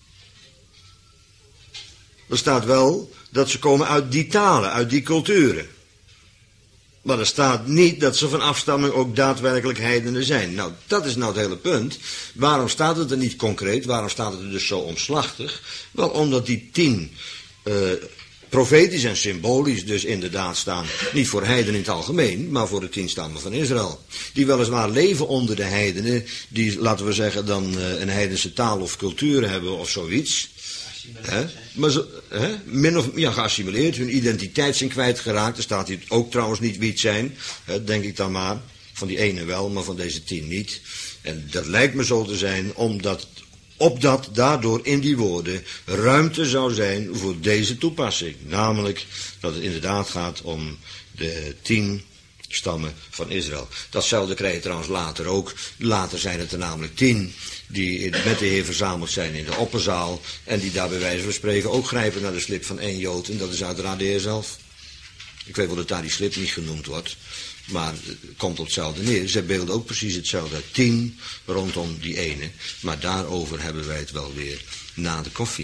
Er staat wel dat ze komen uit die talen, uit die culturen. Maar er staat niet dat ze van afstamming ook daadwerkelijk heidenen zijn. Nou, dat is nou het hele punt. Waarom staat het er niet concreet? Waarom staat het er dus zo omslachtig? Wel, omdat die tien uh, profetisch en symbolisch dus inderdaad staan, niet voor heidenen in het algemeen, maar voor de tien stammen van Israël. Die weliswaar leven onder de heidenen, die, laten we zeggen, dan uh, een heidense taal of cultuur hebben of zoiets. He? Maar zo, he? Min of ja, geassimileerd, hun identiteit zijn kwijtgeraakt. Er staat hier ook trouwens niet wie het zijn, he, denk ik dan maar. Van die ene wel, maar van deze tien niet. En dat lijkt me zo te zijn, omdat opdat daardoor in die woorden ruimte zou zijn voor deze toepassing. Namelijk dat het inderdaad gaat om de tien stammen van Israël. Datzelfde krijg je trouwens later ook. Later zijn het er namelijk tien die met de Heer verzameld zijn in de opperzaal en die daar bij wijze van spreken ook grijpen naar de slip van één Jood. En dat is uiteraard de Heer zelf. Ik weet wel dat daar die slip niet genoemd wordt, maar het komt op hetzelfde neer. Zij beelden ook precies hetzelfde. Tien rondom die ene. Maar daarover hebben wij het wel weer na de koffie.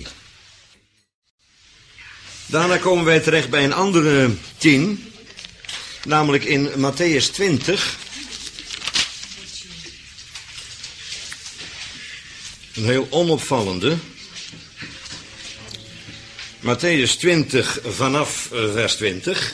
Daarna komen wij terecht bij een andere tien. Namelijk in Matthäus twintig. Een heel onopvallende. Matthäus twintig vanaf vers twintig.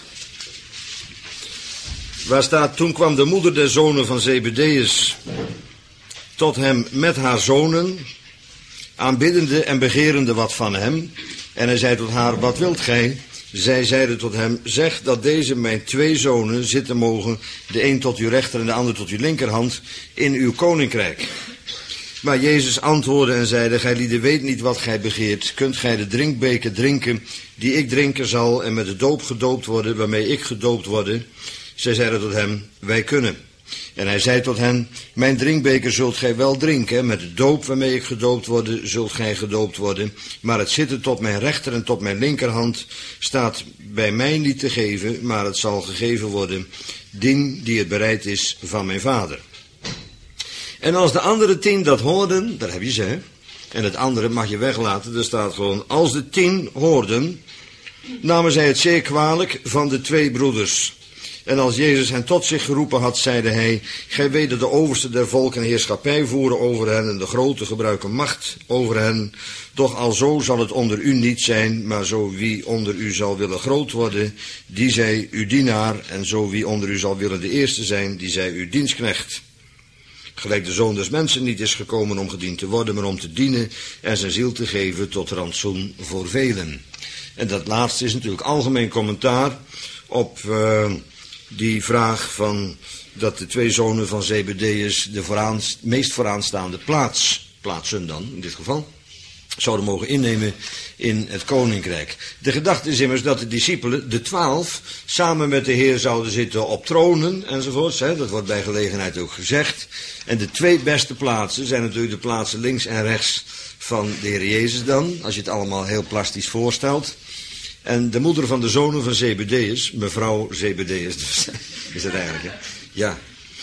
Waar staat, toen kwam de moeder der zonen van Zebedeus tot hem met haar zonen, aanbiddende en begerende wat van hem. En hij zei tot haar, wat wilt gij? Zij zeiden tot hem, zeg dat deze mijn twee zonen zitten mogen, de een tot uw rechter en de ander tot uw linkerhand, in uw koninkrijk. Maar Jezus antwoordde en zeide, gij lieden weet niet wat gij begeert. Kunt gij de drinkbeker drinken die ik drinken zal en met de doop gedoopt worden waarmee ik gedoopt worde? Zij zeiden tot hem, wij kunnen. En hij zei tot hen, mijn drinkbeker zult gij wel drinken, met de doop waarmee ik gedoopt word, zult gij gedoopt worden. Maar het zitten tot mijn rechter en tot mijn linkerhand staat bij mij niet te geven, maar het zal gegeven worden, dien die het bereid is van mijn vader. En als de andere tien dat hoorden, daar heb je ze, hè? En het andere mag je weglaten, er staat gewoon, als de tien hoorden, namen zij het zeer kwalijk van de twee broeders. En als Jezus hen tot zich geroepen had, zeide hij, gij weet dat de overste der volken heerschappij voeren over hen en de grote gebruiken macht over hen. Doch alzo zal het onder u niet zijn, maar zo wie onder u zal willen groot worden, die zij uw dienaar, en zo wie onder u zal willen de eerste zijn, die zij uw dienstknecht. Gelijk de Zoon des Mensen niet is gekomen om gediend te worden, maar om te dienen en zijn ziel te geven tot rantsoen voor velen. En dat laatste is natuurlijk algemeen commentaar op uh, die vraag van dat de twee zonen van Zebedeus de vooraan, meest vooraanstaande plaats, plaatsen dan in dit geval, zouden mogen innemen in het koninkrijk. De gedachte is immers dat de discipelen, de twaalf, samen met de Heer zouden zitten op tronen enzovoorts. Hè, dat wordt bij gelegenheid ook gezegd. En de twee beste plaatsen zijn natuurlijk de plaatsen links en rechts van de Heer Jezus dan, als je het allemaal heel plastisch voorstelt. En de moeder van de zonen van Zebedeus, mevrouw Zebedeus, dus, is het eigenlijk, hè? Ja.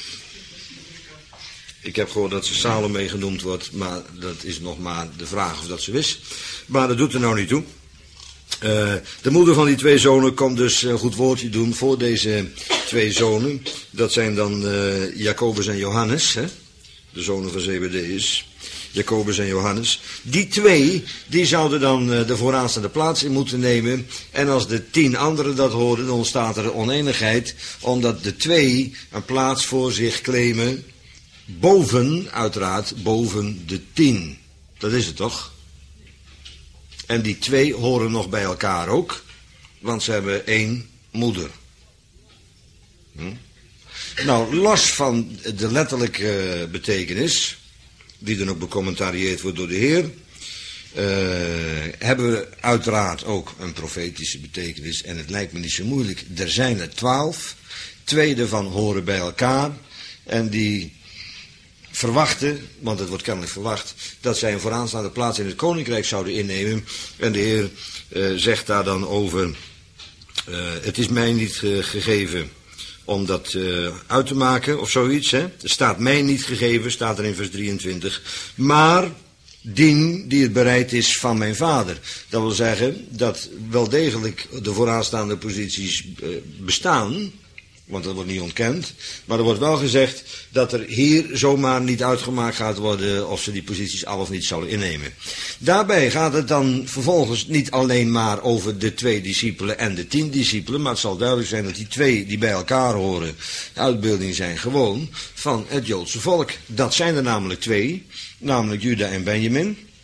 Ik heb gehoord dat ze Salome genoemd wordt, maar dat is nog maar de vraag of dat zo is. Maar dat doet er nou niet toe. Uh, de moeder van die twee zonen komt dus een goed woordje doen voor deze twee zonen. Dat zijn dan uh, Jacobus en Johannes, hè? De zonen van Zebedeus. Jacobus en Johannes. Die twee, die zouden dan uh, de vooraanstaande plaats in moeten nemen. En als de tien anderen dat horen, dan ontstaat er oneenigheid. Omdat de twee een plaats voor zich claimen. Boven, uiteraard, boven de tien. Dat is het toch? En die twee horen nog bij elkaar ook. Want ze hebben één moeder. Hm? Nou, los van de letterlijke uh, betekenis, die dan ook becommentarieerd wordt door de Heer, uh, hebben we uiteraard ook een profetische betekenis. En het lijkt me niet zo moeilijk. Er zijn er twaalf. Twee daarvan horen bij elkaar. En die verwachten, want het wordt kennelijk verwacht, dat zij een vooraanstaande plaats in het koninkrijk zouden innemen. En de Heer uh, zegt daar dan over, uh, het is mij niet uh, gegeven om dat uh, uit te maken, of zoiets. Hè? Het staat mij niet gegeven, staat er in vers drieëntwintig, maar dien die het bereid is van mijn vader. Dat wil zeggen dat wel degelijk de vooraanstaande posities uh, bestaan, want dat wordt niet ontkend. Maar er wordt wel gezegd dat er hier zomaar niet uitgemaakt gaat worden of ze die posities al of niet zullen innemen. Daarbij gaat het dan vervolgens niet alleen maar over de twee discipelen en de tien discipelen, maar het zal duidelijk zijn dat die twee die bij elkaar horen, de uitbeelding zijn gewoon van het Joodse volk. Dat zijn er namelijk twee, namelijk Juda en Benjamin.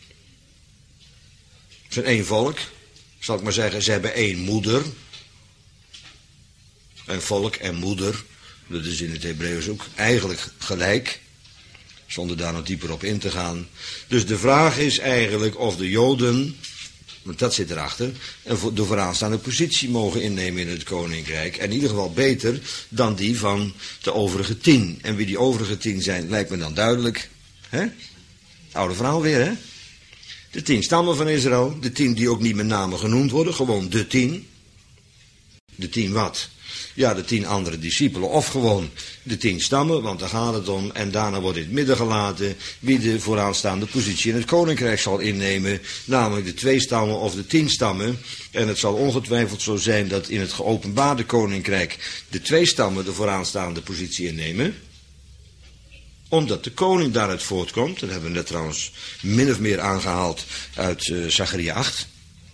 Het zijn één volk, zal ik maar zeggen, ze hebben één moeder. En volk en moeder, dat is in het Hebreeuws ook eigenlijk gelijk, zonder daar nog dieper op in te gaan. Dus de vraag is eigenlijk of de Joden, want dat zit erachter, de vooraanstaande positie mogen innemen in het koninkrijk. En in ieder geval beter dan die van de overige tien. En wie die overige tien zijn, lijkt me dan duidelijk. Hè? Oude verhaal weer, hè? De tien stammen van Israël, de tien die ook niet met namen genoemd worden, gewoon de tien. De tien wat? Ja, de tien andere discipelen, of gewoon de tien stammen, want daar gaat het om. En daarna wordt in het midden gelaten wie de vooraanstaande positie in het koninkrijk zal innemen, namelijk de twee stammen of de tien stammen. En het zal ongetwijfeld zo zijn dat in het geopenbaarde koninkrijk de twee stammen de vooraanstaande positie innemen, omdat de koning daaruit voortkomt. Dat hebben we net trouwens min of meer aangehaald uit uh, Zacharia acht.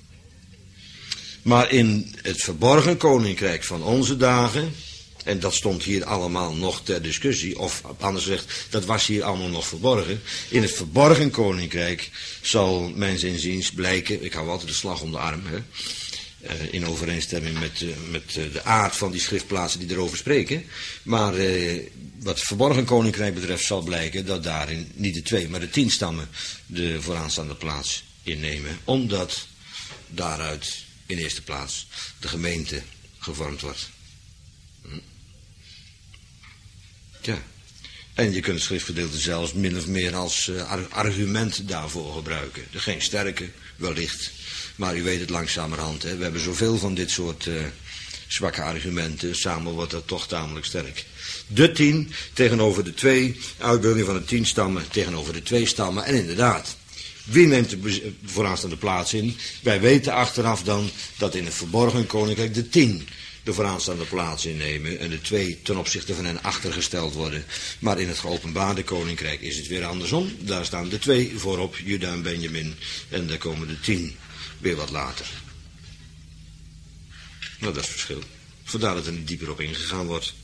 Maar in het verborgen koninkrijk van onze dagen, en dat stond hier allemaal nog ter discussie, of anders gezegd, dat was hier allemaal nog verborgen. In het verborgen koninkrijk zal mijns inziens blijken, ik hou altijd de slag om de arm, hè, in overeenstemming met, uh, met uh, de aard van die schriftplaatsen die erover spreken. Maar uh, wat het verborgen koninkrijk betreft zal blijken dat daarin niet de twee, maar de tien stammen de vooraanstaande plaats innemen. Omdat daaruit in eerste plaats de gemeente gevormd wordt. Hm. Ja. En je kunt het schriftgedeelte zelfs min of meer als uh, argument daarvoor gebruiken. De geen sterke, wellicht. Maar u weet het langzamerhand. Hè? We hebben zoveel van dit soort uh, zwakke argumenten. Samen wordt dat toch tamelijk sterk. De tien tegenover de twee. Uitbeelding van de tien stammen tegenover de twee stammen. En inderdaad, wie neemt de vooraanstaande plaats in? Wij weten achteraf dan dat in het verborgen koninkrijk de tien de vooraanstaande plaats innemen en de twee ten opzichte van hen achtergesteld worden. Maar in het geopenbaarde koninkrijk is het weer andersom. Daar staan de twee voorop, Juda en Benjamin, en daar komen de tien weer wat later. Nou, dat is het verschil. Vandaar dat er niet dieper op ingegaan wordt.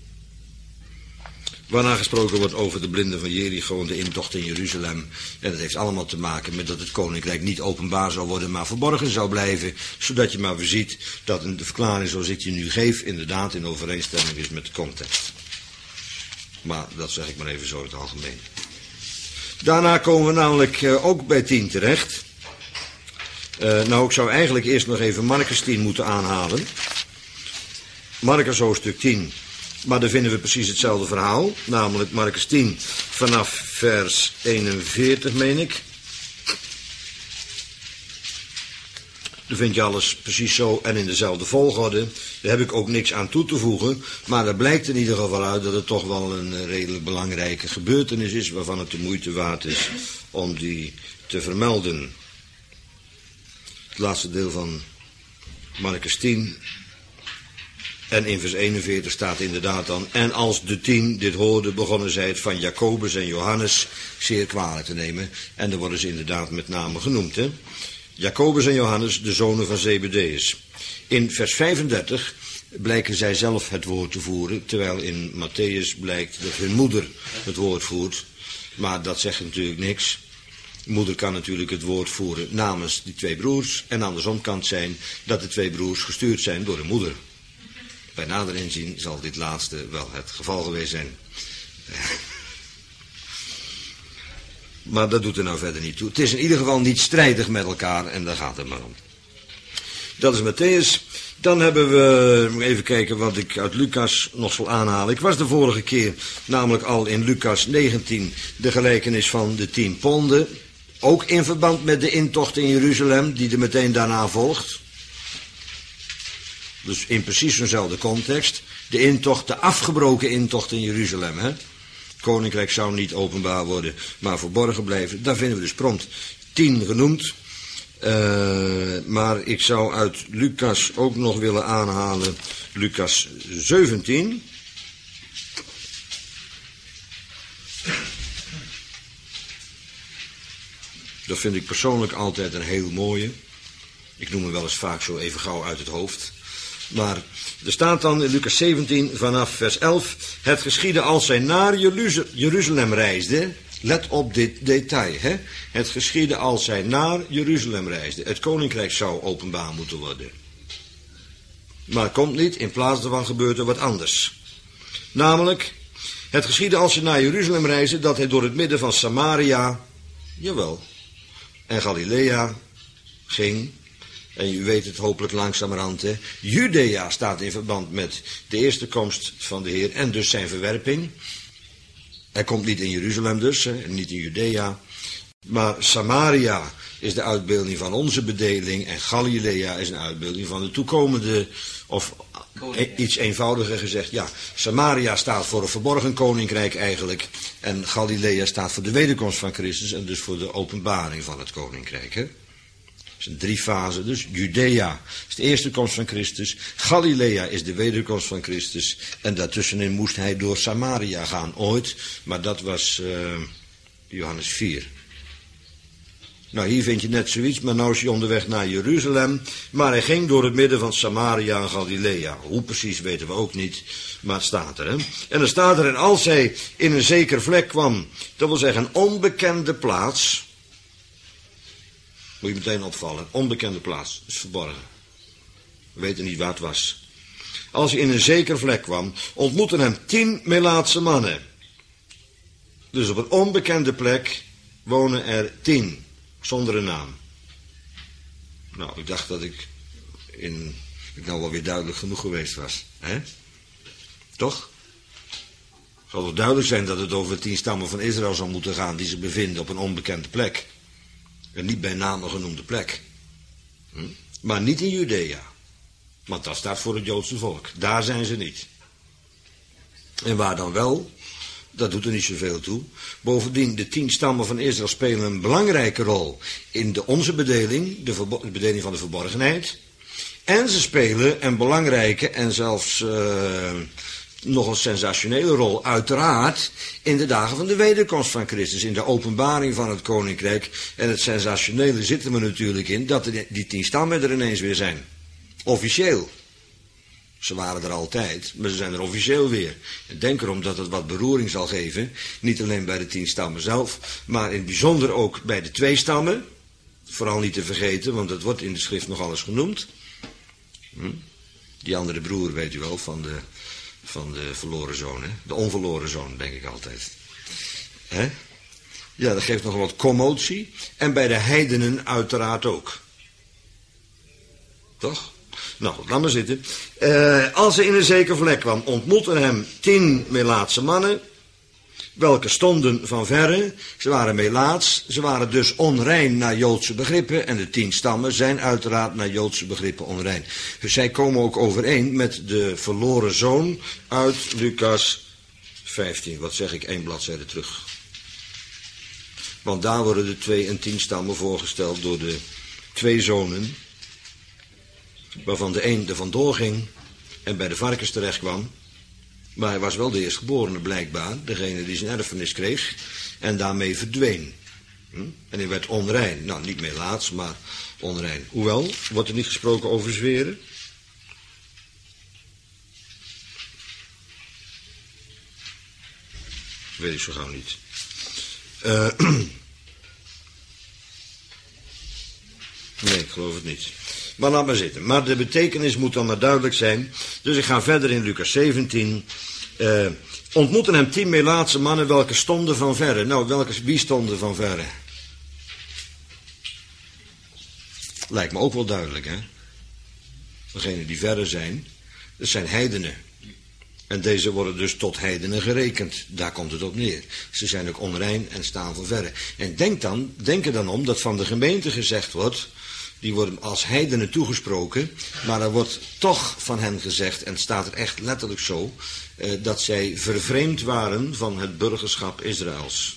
Waarna gesproken wordt over de blinden van Jericho en de intocht in Jeruzalem. En dat heeft allemaal te maken met dat het koninkrijk niet openbaar zou worden, maar verborgen zou blijven. Zodat je maar weer ziet dat de verklaring zoals ik je nu geef inderdaad in overeenstemming is met de context. Maar dat zeg ik maar even zo in het algemeen. Daarna komen we namelijk uh, ook bij tien terecht. Uh, nou, ik zou eigenlijk eerst nog even Marcus tien moeten aanhalen. Marcus hoofdstuk tien. Maar daar vinden we precies hetzelfde verhaal. Namelijk Marcus tien vanaf vers eenenveertig, meen ik. Daar vind je alles precies zo en in dezelfde volgorde. Daar heb ik ook niks aan toe te voegen. Maar er blijkt in ieder geval uit dat het toch wel een redelijk belangrijke gebeurtenis is, waarvan het de moeite waard is om die te vermelden. Het laatste deel van Marcus tien. En in vers eenenveertig staat inderdaad dan: en als de tien dit hoorden, begonnen zij het van Jacobus en Johannes zeer kwalijk te nemen. En daar worden ze inderdaad met name genoemd, hè. Jacobus en Johannes, de zonen van Zebedeus. In vers vijfendertig blijken zij zelf het woord te voeren, terwijl in Matthäus blijkt dat hun moeder het woord voert. Maar dat zegt natuurlijk niks. Moeder kan natuurlijk het woord voeren namens die twee broers. En andersom kan het zijn dat de twee broers gestuurd zijn door de moeder. Bij nader inzien zal dit laatste wel het geval geweest zijn. Maar dat doet er nou verder niet toe. Het is in ieder geval niet strijdig met elkaar en daar gaat het maar om. Dat is Matthäus. Dan hebben we, even kijken wat ik uit Lucas nog zal aanhalen. Ik was de vorige keer namelijk al in Lucas negentien de gelijkenis van de tien ponden. Ook in verband met de intocht in Jeruzalem, die er meteen daarna volgt. Dus in precies zo'nzelfde context. De intocht, de afgebroken intocht in Jeruzalem. Hè? Het koninkrijk zou niet openbaar worden, maar verborgen blijven. Daar vinden we dus prompt tien genoemd. Uh, maar ik zou uit Lucas ook nog willen aanhalen Lucas zeventien. Dat vind ik persoonlijk altijd een heel mooie. Ik noem hem wel eens vaak zo even gauw uit het hoofd. Maar er staat dan in Lucas zeventien vanaf vers elf: het geschiedde als zij naar Jeruzalem reisden. Let op dit detail, hè. Het geschiedde als zij naar Jeruzalem reisden. Het koninkrijk zou openbaar moeten worden. Maar het komt niet, in plaats daarvan gebeurt er wat anders. Namelijk, het geschiedde als zij naar Jeruzalem reisden, dat hij door het midden van Samaria, jawel, en Galilea ging. En u weet het hopelijk langzamerhand, hè. Judea staat in verband met de eerste komst van de Heer en dus zijn verwerping. Hij komt niet in Jeruzalem dus, hè, niet in Judea. Maar Samaria is de uitbeelding van onze bedeling en Galilea is een uitbeelding van de toekomende, of e- iets eenvoudiger gezegd, ja, Samaria staat voor een verborgen koninkrijk eigenlijk en Galilea staat voor de wederkomst van Christus en dus voor de openbaring van het koninkrijk, hè. Het is een drie fase, dus Judea is de eerste komst van Christus, Galilea is de wederkomst van Christus en daartussenin moest hij door Samaria gaan ooit, maar dat was uh, Johannes vier. Nou, hier vind je net zoiets, maar nou is hij onderweg naar Jeruzalem, maar hij ging door het midden van Samaria en Galilea. Hoe precies weten we ook niet, maar het staat er, hè. En er staat er, en als hij in een zeker vlek kwam, dat wil zeggen een onbekende plaats. Moet je meteen opvallen. Onbekende plaats. Dat is verborgen. We weten niet waar het was. Als hij in een zeker vlek kwam, ontmoetten hem tien Melaatse mannen. Dus op een onbekende plek wonen er tien. Zonder een naam. Nou, ik dacht dat ik in... ik nou wel weer duidelijk genoeg geweest was. Hè? Toch? Het zal toch duidelijk zijn dat het over de tien stammen van Israël zal moeten gaan die zich bevinden op een onbekende plek. En niet bij name genoemde plek. Hm? Maar niet in Judea. Want dat staat voor het Joodse volk. Daar zijn ze niet. En waar dan wel? Dat doet er niet zoveel toe. Bovendien, de tien stammen van Israël spelen een belangrijke rol in de, onze bedeling, de, verbo- de bedeling van de verborgenheid. En ze spelen een belangrijke en zelfs uh, nog een sensationele rol, uiteraard, in de dagen van de wederkomst van Christus, in de openbaring van het koninkrijk. En het sensationele zit er natuurlijk in dat de, die tien stammen er ineens weer zijn. Officieel. Ze waren er altijd, maar ze zijn er officieel weer. Ik denk erom dat het wat beroering zal geven, niet alleen bij de tien stammen zelf, maar in het bijzonder ook bij de twee stammen. Vooral niet te vergeten, want het wordt in de schrift nog alles genoemd. Hm? Die andere broer, weet u wel, van de, van de verloren zoon, hè? De onverloren zoon, denk ik altijd. Hè? Ja, dat geeft nog wat commotie. En bij de heidenen uiteraard ook. Toch? Nou goed, laat maar zitten. Uh, als hij in een zeker vlek kwam, ontmoetten hem tien Melaatse mannen, welke stonden van verre. Ze waren Melaats, ze waren dus onrein naar Joodse begrippen, en de tien stammen zijn uiteraard naar Joodse begrippen onrein. Dus zij komen ook overeen met de verloren zoon uit Lucas vijftien. Wat zeg ik, één bladzijde terug. Want daar worden de twee en tien stammen voorgesteld door de twee zonen, waarvan de een er vandoor ging en bij de varkens terecht kwam. Maar hij was wel de eerstgeborene blijkbaar, degene die zijn erfenis kreeg en daarmee verdween. Hm? En hij werd onrein. Nou, niet Melaats, maar onrein. Hoewel, wordt er niet gesproken over zweren? Dat weet ik zo gauw niet. Uh, nee, ik geloof het niet. Maar laat maar zitten. Maar de betekenis moet dan maar duidelijk zijn. Dus ik ga verder in Lucas zeventien. Uh, ontmoeten hem tien Melaatse mannen welke stonden van verre. Nou, welke, wie stonden van verre? Lijkt me ook wel duidelijk, hè? Degenen die verre zijn, dat zijn heidenen. En deze worden dus tot heidenen gerekend. Daar komt het op neer. Ze zijn ook onrein en staan van verre. En denk dan, denk er dan om dat van de gemeente gezegd wordt, die worden als heidenen toegesproken, maar er wordt toch van hen gezegd, en het staat er echt letterlijk zo, eh, dat zij vervreemd waren van het burgerschap Israëls.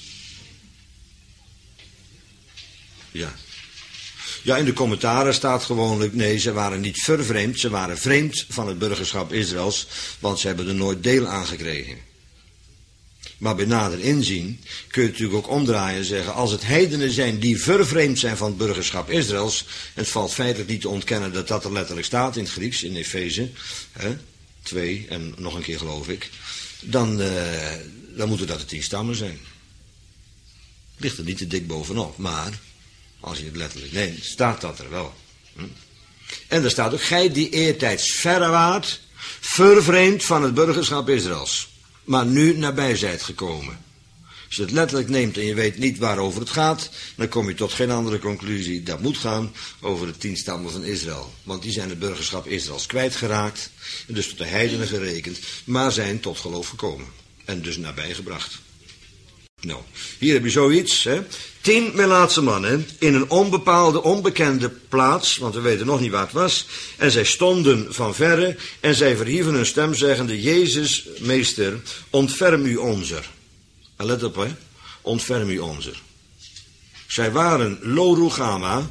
Ja. Ja, in de commentaren staat gewoonlijk, nee, ze waren niet vervreemd, ze waren vreemd van het burgerschap Israëls, want ze hebben er nooit deel aan gekregen. Maar bij nader inzien kun je natuurlijk ook omdraaien en zeggen, als het heidenen zijn die vervreemd zijn van het burgerschap Israëls, en het valt feitelijk niet te ontkennen dat dat er letterlijk staat in het Grieks, in Efeze, hè, twee en nog een keer geloof ik, dan, uh, dan moeten dat de tien stammen zijn. Ligt er niet te dik bovenop, maar als je het letterlijk neemt, staat dat er wel. Hm? En er staat ook, gij die eertijds verre waart, vervreemd van het burgerschap Israëls, maar nu nabij zijt gekomen. Als je het letterlijk neemt en je weet niet waarover het gaat, dan kom je tot geen andere conclusie. Dat moet gaan over de tien stammen van Israël. Want die zijn het burgerschap Israëls kwijtgeraakt, en dus tot de heidenen gerekend, maar zijn tot geloof gekomen. En dus nabijgebracht. Nou, hier heb je zoiets, hè. Tien Melaatse mannen in een onbepaalde, onbekende plaats, want we weten nog niet waar het was, en zij stonden van verre, en zij verhieven hun stem zeggende, Jezus, meester, ontferm u onzer. En let op, hè, ontferm u onzer. Zij waren Lo Rugama,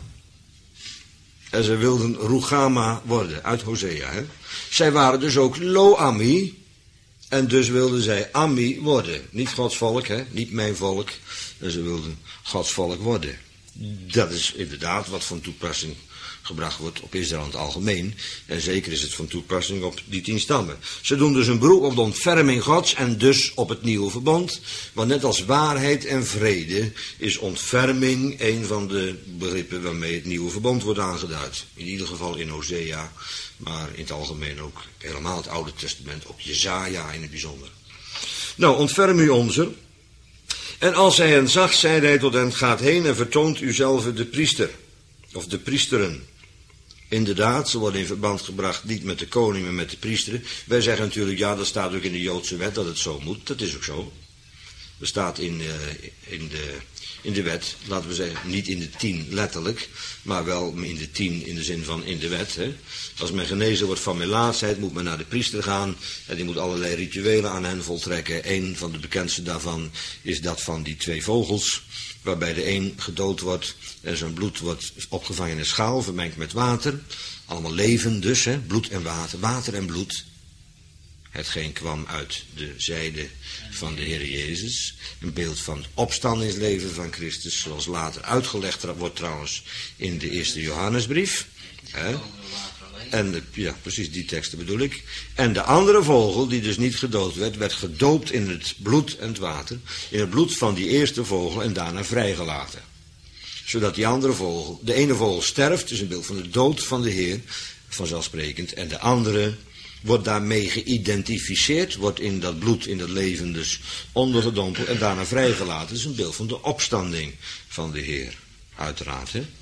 en zij wilden Rugama worden, uit Hosea, hè. Zij waren dus ook Lo Ami, en dus wilden zij Ami worden. Niet Gods volk, hè, niet mijn volk, en ze wilden Gods volk worden. Dat is inderdaad wat van toepassing gebracht wordt op Israël in het algemeen. En zeker is het van toepassing op die tien stammen. Ze doen dus een beroep op de ontferming Gods en dus op het nieuwe verbond. Want net als waarheid en vrede is ontferming een van de begrippen waarmee het nieuwe verbond wordt aangeduid. In ieder geval in Hosea, maar in het algemeen ook helemaal het Oude Testament, ook Jesaja in het bijzonder. Nou, ontferm u onzer. En als hij hen zag, zeide hij tot hen, gaat heen en vertoont uzelf de priester, of de priesteren. Inderdaad, ze worden in verband gebracht niet met de koning, maar met de priesteren. Wij zeggen natuurlijk, ja, dat staat ook in de Joodse wet dat het zo moet. Dat is ook zo. Er staat in, uh, in, de, in de wet, laten we zeggen, niet in de tien letterlijk, maar wel in de tien in de zin van in de wet. Hè. Als men genezen wordt van melaatsheid, moet men naar de priester gaan en die moet allerlei rituelen aan hen voltrekken. Een van de bekendste daarvan is dat van die twee vogels, waarbij de een gedood wordt en zijn bloed wordt opgevangen in een schaal, vermengd met water. Allemaal leven dus, hè, bloed en water, water en bloed. Hetgeen kwam uit de zijde van de Heer Jezus. Een beeld van het opstandingsleven van Christus, zoals later uitgelegd wordt trouwens in de eerste Johannesbrief. Hè? En ja, precies die teksten bedoel ik. En de andere vogel, die dus niet gedood werd, werd gedoopt in het bloed en het water. In het bloed van die eerste vogel en daarna vrijgelaten. Zodat die andere vogel, de ene vogel sterft, is een beeld van de dood van de Heer, vanzelfsprekend. En de andere wordt daarmee geïdentificeerd, wordt in dat bloed, in dat leven dus ondergedompeld en daarna vrijgelaten. Dat is een beeld van de opstanding van de Heer, uiteraard. Hè?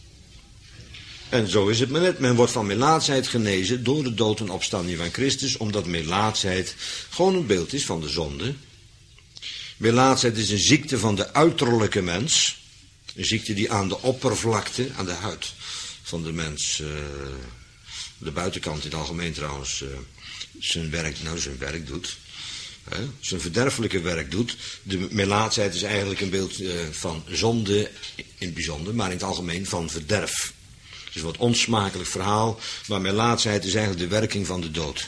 En zo is het maar net. Men wordt van melaatsheid genezen door de dood en opstanding van Christus, omdat melaatsheid gewoon een beeld is van de zonde. Melaatsheid is een ziekte van de uiterlijke mens. Een ziekte die aan de oppervlakte, aan de huid van de mens, uh, de buitenkant in het algemeen trouwens, uh, zijn werk, nou zijn werk doet. Hè, zijn verderfelijke werk doet. De melaatsheid is eigenlijk een beeld uh, van zonde in het bijzonder, maar in het algemeen van verderf. Het is een wat onsmakelijk verhaal, maar melaatsheid is eigenlijk de werking van de dood.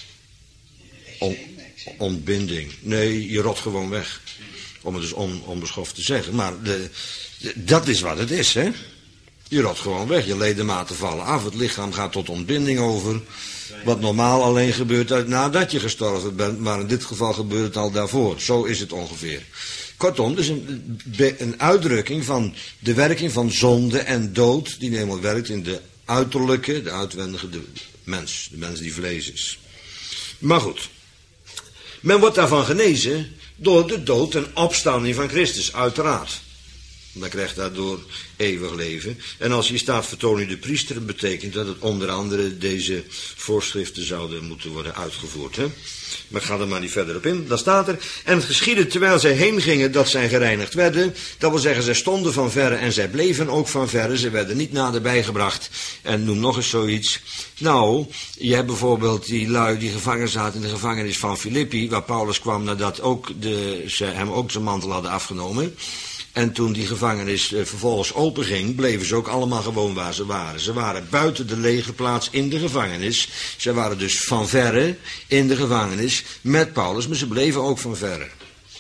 On, ontbinding. Nee, je rot gewoon weg. Om het dus on, onbeschoft te zeggen. Maar de, de, dat is wat het is, hè. Je rot gewoon weg, je ledematen vallen af, het lichaam gaat tot ontbinding over. Wat normaal alleen gebeurt nadat je gestorven bent, maar in dit geval gebeurt het al daarvoor. Zo is het ongeveer. Kortom, dus een, een uitdrukking van de werking van zonde en dood, die eenmaal werkt in de uiterlijke, de uitwendige de mens, de mens die vlees is. Maar goed, men wordt daarvan genezen door de dood en opstanding van Christus, uiteraard. Dan krijgt daardoor eeuwig leven. En als hier staat vertoon u de priesteren, betekent dat het onder andere deze voorschriften zouden moeten worden uitgevoerd. Hè? Maar ik ga er maar niet verder op in. Dan staat er, en het geschiedde terwijl zij heen gingen dat zij gereinigd werden. Dat wil zeggen, zij stonden van verre en zij bleven ook van verre. Ze werden niet naderbij gebracht. En noem nog eens zoiets. Nou, je hebt bijvoorbeeld die lui die gevangen zaten in de gevangenis van Filippi, waar Paulus kwam nadat ook de, ze hem ook zijn mantel hadden afgenomen. En toen die gevangenis uh, vervolgens openging, bleven ze ook allemaal gewoon waar ze waren. Ze waren buiten de legerplaats in de gevangenis. Ze waren dus van verre in de gevangenis met Paulus, maar ze bleven ook van verre.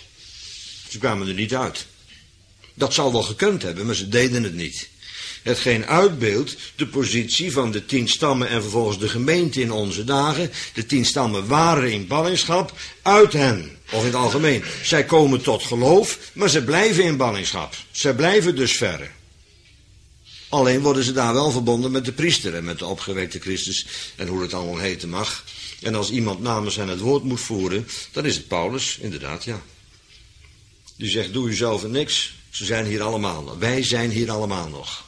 Ze kwamen er niet uit. Dat zal wel gekund hebben, maar ze deden het niet. Hetgeen uitbeeldt de positie van de tien stammen en vervolgens de gemeente in onze dagen. De tien stammen waren in ballingschap uit hen. Of in het algemeen. Zij komen tot geloof, maar ze blijven in ballingschap. Zij blijven dus verre. Alleen worden ze daar wel verbonden met de priester en met de opgewekte Christus en hoe het allemaal heten mag. En als iemand namens hen het woord moet voeren, dan is het Paulus, inderdaad, ja. Die zegt, doe jezelf en niks. Ze zijn hier allemaal nog. Wij zijn hier allemaal nog.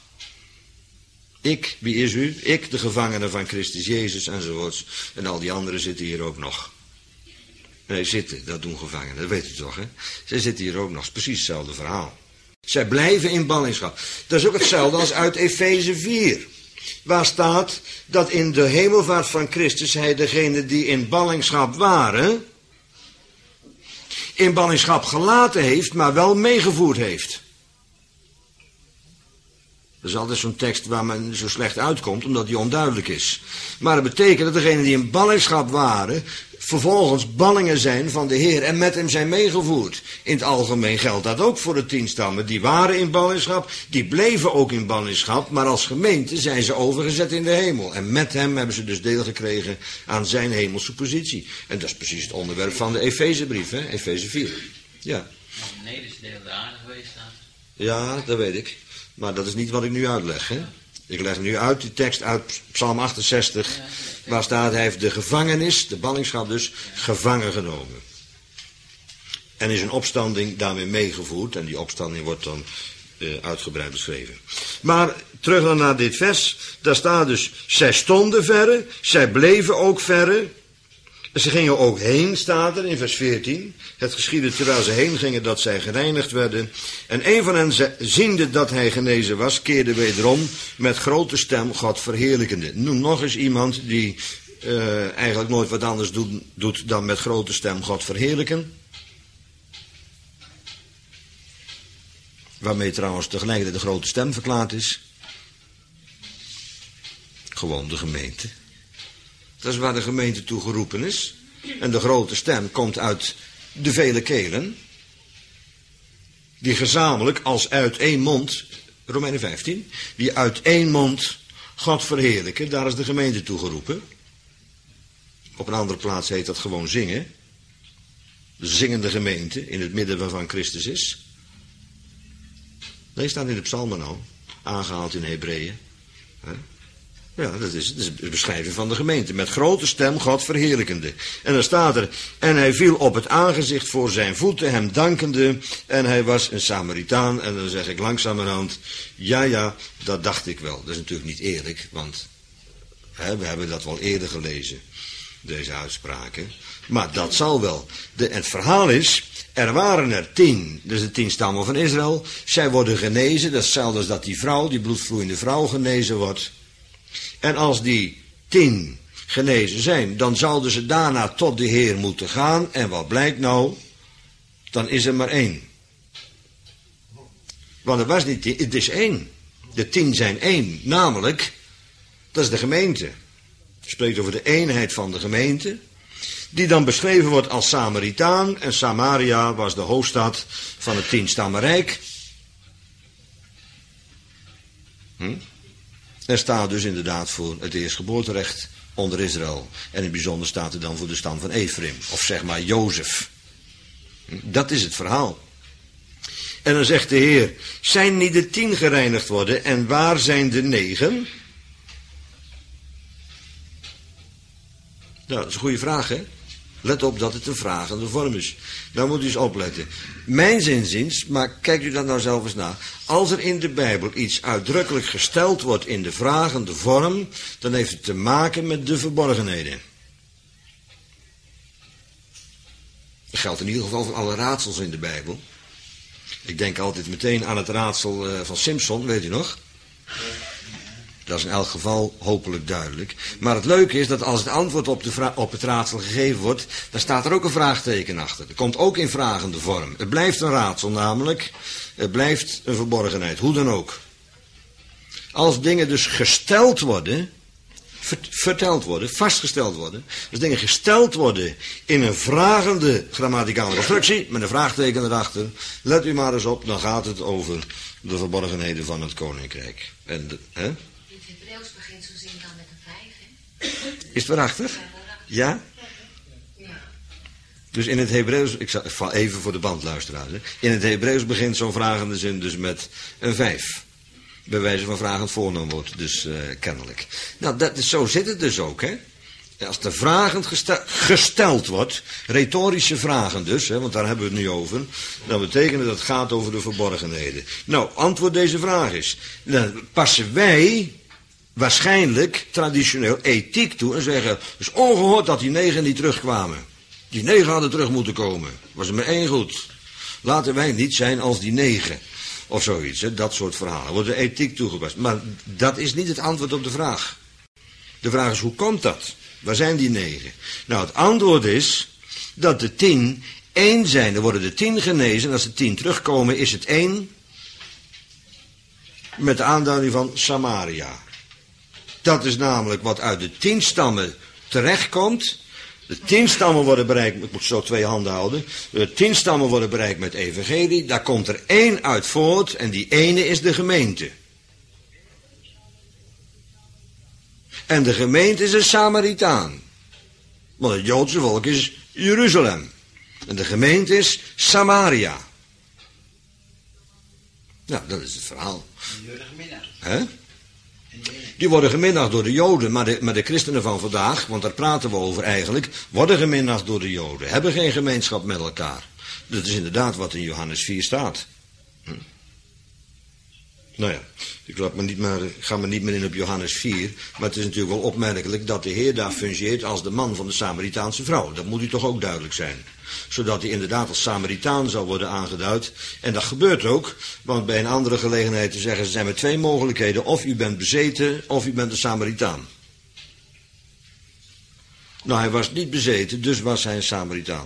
Ik, wie is u? Ik, de gevangene van Christus Jezus enzovoorts. En al die anderen zitten hier ook nog. Nee, zitten, dat doen gevangenen, dat weet u toch, hè? Zij zitten hier ook nog, is precies hetzelfde verhaal. Zij blijven in ballingschap. Dat is ook hetzelfde als uit Efeze vier. Waar staat dat in de hemelvaart van Christus hij degenen die in ballingschap waren, in ballingschap gelaten heeft, maar wel meegevoerd heeft. Dat is altijd zo'n tekst waar men zo slecht uitkomt, omdat die onduidelijk is. Maar dat betekent dat degenen die in ballingschap waren, vervolgens ballingen zijn van de Heer en met hem zijn meegevoerd. In het algemeen geldt dat ook voor de tien stammen. Die waren in ballingschap, die bleven ook in ballingschap, maar als gemeente zijn ze overgezet in de hemel. En met hem hebben ze dus deel gekregen aan zijn hemelse positie. En dat is precies het onderwerp van de Efezebrief, hè? Efeze vier. Ja. In het Nederlands deel de aarde geweest staat. Ja, dat weet ik. Maar dat is niet wat ik nu uitleg, hè? Ik leg nu uit die tekst uit Psalm achtenzestig, waar staat, hij heeft de gevangenis, de ballingschap dus, gevangen genomen. En is een opstanding daarmee meegevoerd, en die opstanding wordt dan uh, uitgebreid beschreven. Maar terug dan naar dit vers. Daar staat dus, zij stonden verre, zij bleven ook verre. Ze gingen ook heen, staat er in vers veertien. Het geschiedde terwijl ze heen gingen dat zij gereinigd werden. En een van hen, ziende dat hij genezen was, keerde wederom met grote stem God verheerlijkende. Noem nog eens iemand die uh, eigenlijk nooit wat anders doet, doet dan met grote stem God verheerlijken. Waarmee trouwens tegelijkertijd de grote stem verklaard is. Gewoon de gemeente. Dat is waar de gemeente toe geroepen is. En de grote stem komt uit de vele kelen. Die gezamenlijk als uit één mond, Romeinen vijftien, die uit één mond God verheerlijken. Daar is de gemeente toe geroepen. Op een andere plaats heet dat gewoon zingen. De zingende gemeente in het midden waarvan Christus is. Nee, staat in de psalmen nou. Aangehaald in Hebreeën. Ja, dat is, dat is de beschrijving van de gemeente. Met grote stem God verheerlijkende. En dan staat er, en hij viel op het aangezicht voor zijn voeten, hem dankende. En hij was een Samaritaan. En dan zeg ik langzamerhand, ja, ja, dat dacht ik wel. Dat is natuurlijk niet eerlijk, want hè, we hebben dat wel eerder gelezen. Deze uitspraken. Maar dat zal wel. De, het verhaal is, er waren er tien, dus de tien stammen van Israël. Zij worden genezen, dat is hetzelfde als dat die vrouw, die bloedvloeiende vrouw, genezen wordt. En als die tien genezen zijn, dan zouden ze daarna tot de Heer moeten gaan. En wat blijkt nou? Dan is er maar één. Want er was niet tien, het is één. De tien zijn één, namelijk, dat is de gemeente. Het spreekt over de eenheid van de gemeente. Die dan beschreven wordt als Samaritaan. En Samaria was de hoofdstad van het tienstammenrijk. Hm? Er staat dus inderdaad voor het eerstgeboorterecht onder Israël. En in het bijzonder staat er dan voor de stam van Ephraim. Of zeg maar Jozef. Dat is het verhaal. En dan zegt de Heer, zijn niet de tien gereinigd worden en waar zijn de negen? Nou, dat is een goede vraag, hè? Let op dat het een vragende vorm is. Daar moet u eens opletten. Mijn zinziens, maar kijkt u dat nou zelf eens na. Als er in de Bijbel iets uitdrukkelijk gesteld wordt in de vragende vorm, dan heeft het te maken met de verborgenheden. Dat geldt in ieder geval voor alle raadsels in de Bijbel. Ik denk altijd meteen aan het raadsel van Simpson, weet u nog? Dat is in elk geval hopelijk duidelijk. Maar het leuke is dat als het antwoord op, de vra- op het raadsel gegeven wordt, dan staat er ook een vraagteken achter. Dat komt ook in vragende vorm. Het blijft een raadsel namelijk. Het blijft een verborgenheid, hoe dan ook. Als dingen dus gesteld worden, vert- verteld worden, vastgesteld worden. Als dingen gesteld worden in een vragende grammaticale constructie, met een vraagteken erachter. Let u maar eens op, dan gaat het over de verborgenheden van het koninkrijk. En de, hè? Hebreeuws begint zo zin dan met een vijf, hè? Is het erachter? Ja? Ja. Dus in het Hebreeuws, ik zal ik even voor de bandluisteraars, hè. In het Hebreeuws begint zo'n vragende zin dus met een vijf. Bij wijze van vragend voornaamwoord, dus uh, kennelijk. Nou, dat is, zo zit het dus ook, hè. Als er vragend gestel, gesteld wordt, retorische vragen dus, hè, want daar hebben we het nu over, dan betekent dat het gaat over de verborgenheden. Nou, antwoord deze vraag is, dan passen wij waarschijnlijk traditioneel ethiek toe en zeggen, het is ongehoord dat die negen niet terugkwamen. Die negen hadden terug moeten komen. Was er maar één goed. Laten wij niet zijn als die negen. Of zoiets, hè, dat soort verhalen. Wordt de ethiek toegepast. Maar dat is niet het antwoord op de vraag. De vraag is, hoe komt dat? Waar zijn die negen? Nou, het antwoord is dat de tien één zijn. Er worden de tien genezen en als de tien terugkomen is het één met de aanduiding van Samaria. Dat is namelijk wat uit de tien stammen terechtkomt. De tien stammen worden bereikt, ik moet zo twee handen houden. De tien stammen worden bereikt met evangelie. Daar komt er één uit voort en die ene is de gemeente. En de gemeente is een Samaritaan. Want het Joodse volk is Jeruzalem. En de gemeente is Samaria. Nou, dat is het verhaal. Die worden geminacht. Hè? Die worden geminacht door de Joden, maar de, maar de christenen van vandaag, want daar praten we over eigenlijk, worden geminacht door de Joden. Hebben geen gemeenschap met elkaar. Dat is inderdaad wat in Johannes vier staat. Hm. Nou ja, ik laat me niet maar, ga maar niet meer in op Johannes vier. Maar het is natuurlijk wel opmerkelijk dat de Heer daar fungeert als de man van de Samaritaanse vrouw. Dat moet u toch ook duidelijk zijn. Zodat hij inderdaad als Samaritaan zal worden aangeduid. En dat gebeurt ook, want bij een andere gelegenheid te zeggen, er zijn maar twee mogelijkheden. Of u bent bezeten, of u bent een Samaritaan. Nou, hij was niet bezeten, dus was hij een Samaritaan.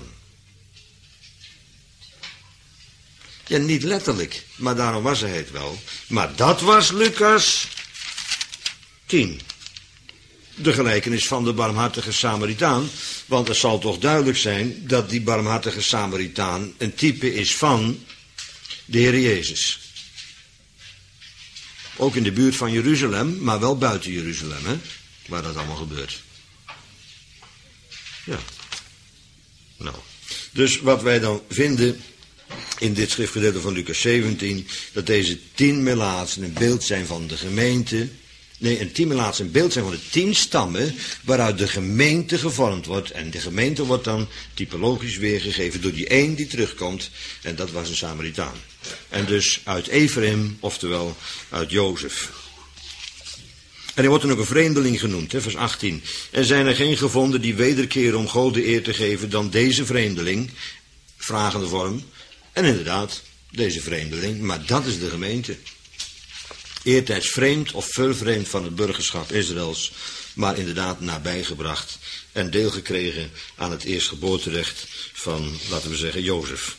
Ja, niet letterlijk, maar daarom was hij het wel. Maar dat was Lucas tien. De gelijkenis van de barmhartige Samaritaan. Want het zal toch duidelijk zijn dat die barmhartige Samaritaan een type is van de Heer Jezus. Ook in de buurt van Jeruzalem, maar wel buiten Jeruzalem, hè, waar dat allemaal gebeurt. Ja. Nou, dus wat wij dan vinden in dit schriftgedeelte van Lucas zeventien, dat deze tien melaatsen een beeld zijn van de gemeente. Nee, een tien melaatsen een beeld zijn van de tien stammen waaruit de gemeente gevormd wordt. En de gemeente wordt dan typologisch weergegeven door die één die terugkomt. En dat was een Samaritaan. En dus uit Ephraim, oftewel uit Jozef. En hij wordt dan ook een vreemdeling genoemd, hè, vers achttien. En zijn er geen gevonden die wederkeren om God de eer te geven dan deze vreemdeling, vragende vorm. En inderdaad, deze vreemdeling, maar dat is de gemeente. Eertijds vreemd of vervreemd van het burgerschap Israëls, maar inderdaad nabijgebracht en deel gekregen aan het eerstgeboorterecht van, laten we zeggen, Jozef.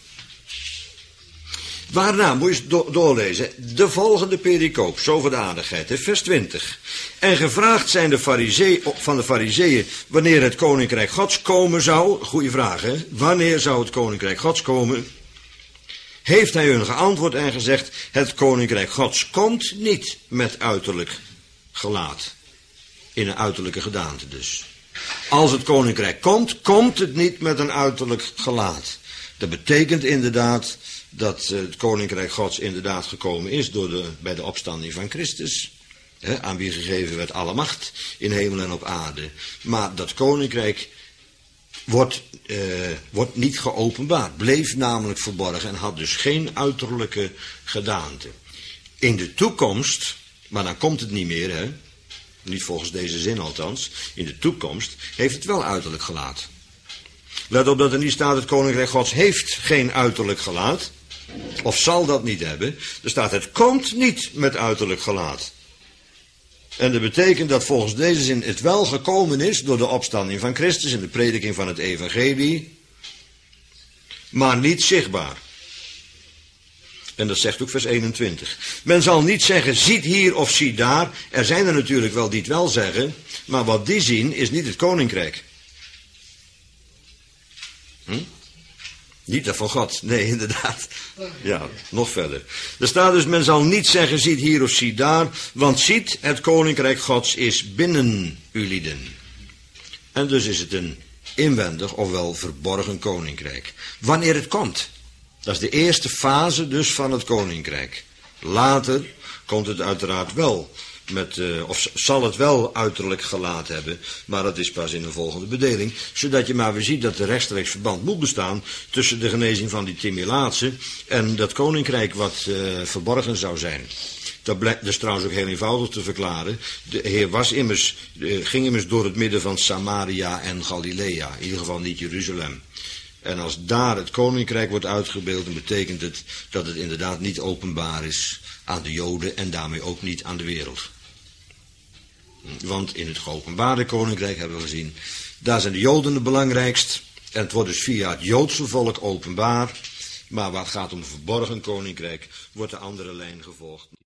Waarna, moet je eens do- doorlezen, de volgende pericoop, zo voor de aardigheid, hè, vers twintig. En gevraagd zijn de farizee, van de farizeeën wanneer het koninkrijk Gods komen zou, goeie vraag, hè, wanneer zou het koninkrijk Gods komen? Heeft hij hun geantwoord en gezegd, het koninkrijk Gods komt niet met uiterlijk gelaat. In een uiterlijke gedaante dus. Als het koninkrijk komt, komt het niet met een uiterlijk gelaat. Dat betekent inderdaad dat het koninkrijk Gods inderdaad gekomen is door de, bij de opstanding van Christus. Hè, aan wie gegeven werd alle macht in hemel en op aarde. Maar dat koninkrijk wordt, uh, wordt niet geopenbaard. Bleef namelijk verborgen en had dus geen uiterlijke gedaante. In de toekomst, maar dan komt het niet meer, hè. Niet volgens deze zin althans. In de toekomst heeft het wel uiterlijk gelaat. Let op dat er niet staat, het koninkrijk Gods heeft geen uiterlijk gelaat. Of zal dat niet hebben. Er staat, het komt niet met uiterlijk gelaat. En dat betekent dat volgens deze zin het wel gekomen is door de opstanding van Christus en de prediking van het evangelie. Maar niet zichtbaar. En dat zegt ook vers eenentwintig. Men zal niet zeggen, ziet hier of ziet daar. Er zijn er natuurlijk wel die het wel zeggen. Maar wat die zien is niet het koninkrijk. Hm? Niet dat van God. Nee, inderdaad. Ja, nog verder. Er staat dus, men zal niet zeggen, ziet hier of ziet daar. Want ziet, het koninkrijk Gods is binnen ulieden. En dus is het een inwendig, ofwel verborgen koninkrijk. Wanneer het komt. Dat is de eerste fase dus van het koninkrijk. Later komt het uiteraard wel met, uh, of zal het wel uiterlijk gelaat hebben, maar dat is pas in de volgende bedeling, zodat je maar weer ziet dat er rechtstreeks verband moet bestaan tussen de genezing van die Timilaatse en dat koninkrijk wat uh, verborgen zou zijn. Dat, blijkt, dat is trouwens ook heel eenvoudig te verklaren. De Heer was immers, uh, ging immers door het midden van Samaria en Galilea, in ieder geval niet Jeruzalem. En als daar het koninkrijk wordt uitgebeeld, dan betekent het dat het inderdaad niet openbaar is aan de Joden en daarmee ook niet aan de wereld. Want in het geopenbaarde koninkrijk hebben we gezien, daar zijn de Joden het belangrijkst. En het wordt dus via het Joodse volk openbaar. Maar waar het gaat om een verborgen koninkrijk, wordt de andere lijn gevolgd.